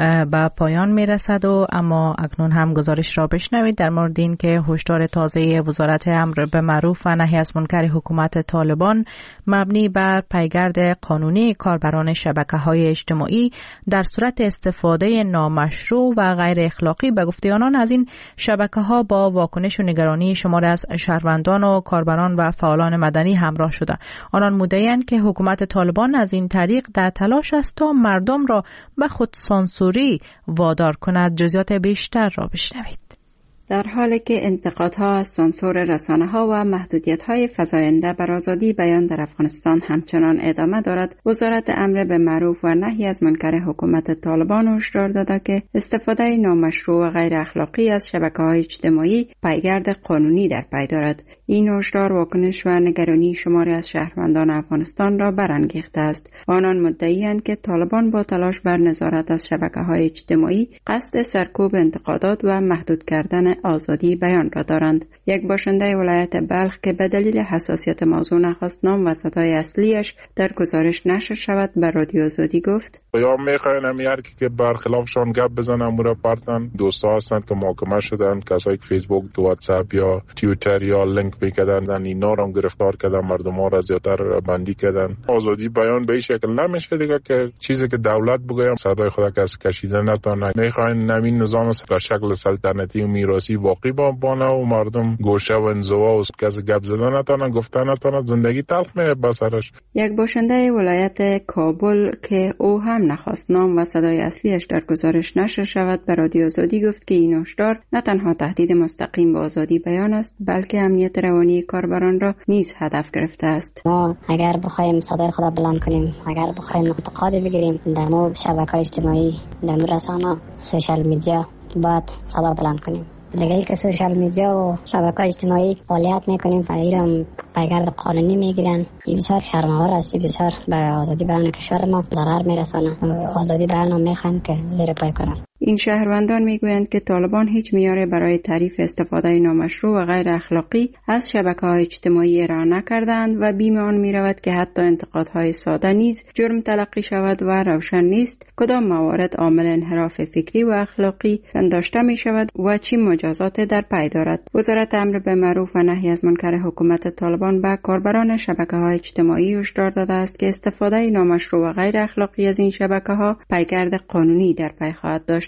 به پایان می رسد و اما اکنون هم گزارش را بشنوید در مورد این که هشدار تازه وزارت امر به معروف و نهی از منکر حکومت طالبان مبنی بر پیگرد قانونی کاربران شبکه‌های اجتماعی در صورت استفاده نامشروع و غیر اخلاقی به گفته آنان از این شبکه‌ها با واکنش و نگرانی شمار از شهروندان و کاربران و فعالان مدنی همراه شده. آنان مدعی‌اند که حکومت طالبان از این طریق در تلاش است تا مردم را به خود سانسوری وادار کند. جزئیات بیشتر را بشنوید. در حالی که انتقادها از سانسور رسانه‌ها و محدودیت‌های فزاینده بر آزادی بیان در افغانستان همچنان ادامه دارد، وزارت امر به معروف و نهی از منکر حکومت طالبان هشدار داده که استفاده نامشروع و غیر اخلاقی از شبکه‌های اجتماعی پیگرد قانونی در پی دارد. این هشدار واکنش و نگرانی شماری از شهروندان افغانستان را برانگیخته است. آنان مدعی‌اند که طالبان با تلاش بر نظارت از شبکه‌های اجتماعی قصد سرکوب انتقادات و محدود کردن آزادی بیان را دارند. یک باشنده ولایت بلخ که به دلیل حساسیت موضوع نخواست نام و صدای اصلیش در گزارش نشر شود به رادیو آزادی گفت: یا میخواین همیار که برخلافشان گپ بزنن مرا پارتن دوستا هستند که محاکمه شدن، کسایی که فیسبوک، واتساپ یا توییتر یا لینک میکردن اینا را گرفتار کردن، مردم ها را زیادتر بندی کردن. آزادی بیان به این شکل نمیشه دیگه که چیزی که دولت بگه صدای خود کس کشیده نتونه. میخواین نمین نظام در شکل سلطنتی و میراثی باقی بمانه و مردم گوشه و انزوا و کس گپ زدن نتونه، گفتن نتونه، زندگی تلخ میشه بسرش. یک باشنده ولایت کابل که او هم نخواست نام و صدای اصلیش در گزارش نشر شود به رادیو آزادی گفت که این هشدار نه تنها تهدید مستقیم به آزادی بیان است بلکه امنیت روانی کاربران را نیز هدف گرفته است. ما اگر بخوایم صدای خود بلند کنیم، اگر بخوایم انتقاد بگیریم در مورد شبکه‌های اجتماعی، در مورد رسانه، سوشال میدیا، باید صدا بلند کنیم. دیگه ای که سوشال میدیا و شبکه‌های اجتماعی فعالیت میکنیم و ایران پیگرد قانونی میگیرن، این بسیار شرم‌آور است، بسیار به آزادی بیان کشور ما ضرر میرسونه. آزادی بیان هم میخوان که زیر پای کنن. این شهروندان میگویند که طالبان هیچ معیاری برای تعریف استفاده نامشروع و غیر اخلاقی از شبکه‌های اجتماعی ارائه نکردند و بیم آن میرود که حتی انتقادهای ساده نیز جرم تلقی شود و روشن نیست کدام موارد عامل انحراف فکری و اخلاقی پنداشته می شود و چی مجازات در پی دارد. وزارت امر به معروف و نهی از منکر حکومت طالبان به کاربران شبکه‌های اجتماعی هشدار داده است که استفاده نامشروع و غیر اخلاقی از این شبکه‌ها پیگرد قانونی در پی خواهد داشت.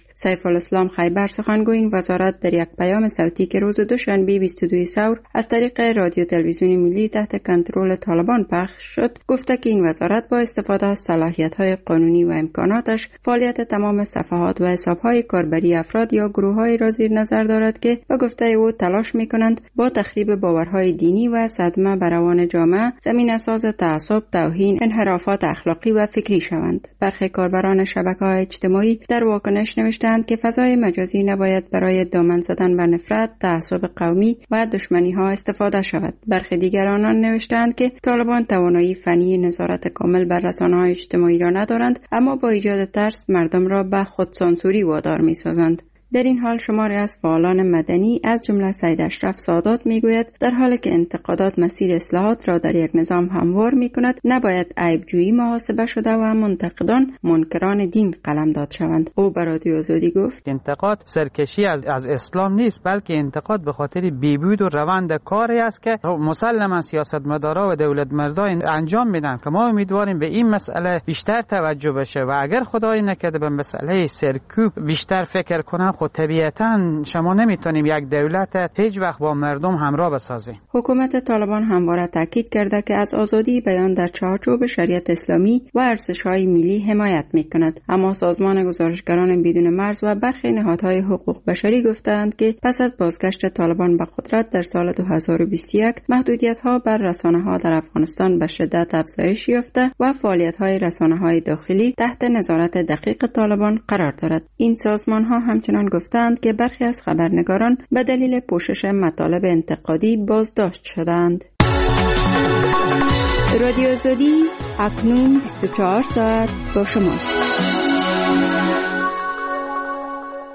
داشت. سیف الاسلام خیبر سخنگوی این وزارت در یک پیام صوتی که روز دوشنبه بیست و دو ثور از طریق رادیو تلویزیون ملی تحت کنترل طالبان پخش شد گفته که این وزارت با استفاده از صلاحیت‌های قانونی و امکاناتش فعالیت تمام صفحات و حساب‌های کاربری افراد یا گروه‌های را زیر نظر دارد که به گفته او تلاش می‌کنند با تخریب باورهای دینی و صدمه بر روان جامعه زمینه ساز تعصب، توهین، انحرافات اخلاقی و فکری شوند. برخی کاربران شبکه‌های اجتماعی در واکنش نوشتند که فضای مجازی نباید برای دامن زدن بر نفرت، تعصب قومی و دشمنی‌ها استفاده شود. برخی دیگران نوشتند که طالبان توانایی فنی نظارت کامل بر رسانه‌های اجتماعی را ندارند، اما با ایجاد ترس مردم را به خودسانسوری وادار می‌سازند. در این حال شماری از فعالان مدنی از جمله سید اشرف سادات میگوید در حالی که انتقادات مسیر اصلاحات را در یک نظام هموار میکند، نباید عیبجویی محاسبه شده و منتقدان منکران دین قلمداد شوند. او به رادیو آزادی گفت انتقاد سرکشی از از اسلام نیست، بلکه انتقاد به خاطر بیبود و روند کاری است که مسلما سیاستمدارا و دولت مردان انجام میدن که ما امیدواریم به این مسئله بیشتر توجه بشه و اگر خدای نکرده به مسئله سرکوب بیشتر فکر کنن، خود طبیعتاً شما نمیتونیم یک دولت هیچ وقت با مردم همراه بسازیم. حکومت طالبان همواره تاکید کرده که از آزادی بیان در چارچوب شریعت اسلامی و ارزش‌های ملی حمایت میکند، اما سازمان گزارشگران بدون مرز و برخی نهادهای حقوق بشری گفتند که پس از بازگشت طالبان به قدرت در سال دو هزار و بیست و یک محدودیت‌ها بر رسانه‌ها در افغانستان به شدت افزایش یافته و فعالیت‌های رسانه‌های داخلی تحت نظارت دقیق طالبان قرار دارد. این سازمان‌ها همچنان گفتند که برخی از خبرنگاران به دلیل پوشش مطالب انتقادی بازداشت شدند. رادیو آزادی اکنون بیست و چهار ساعت با شماست.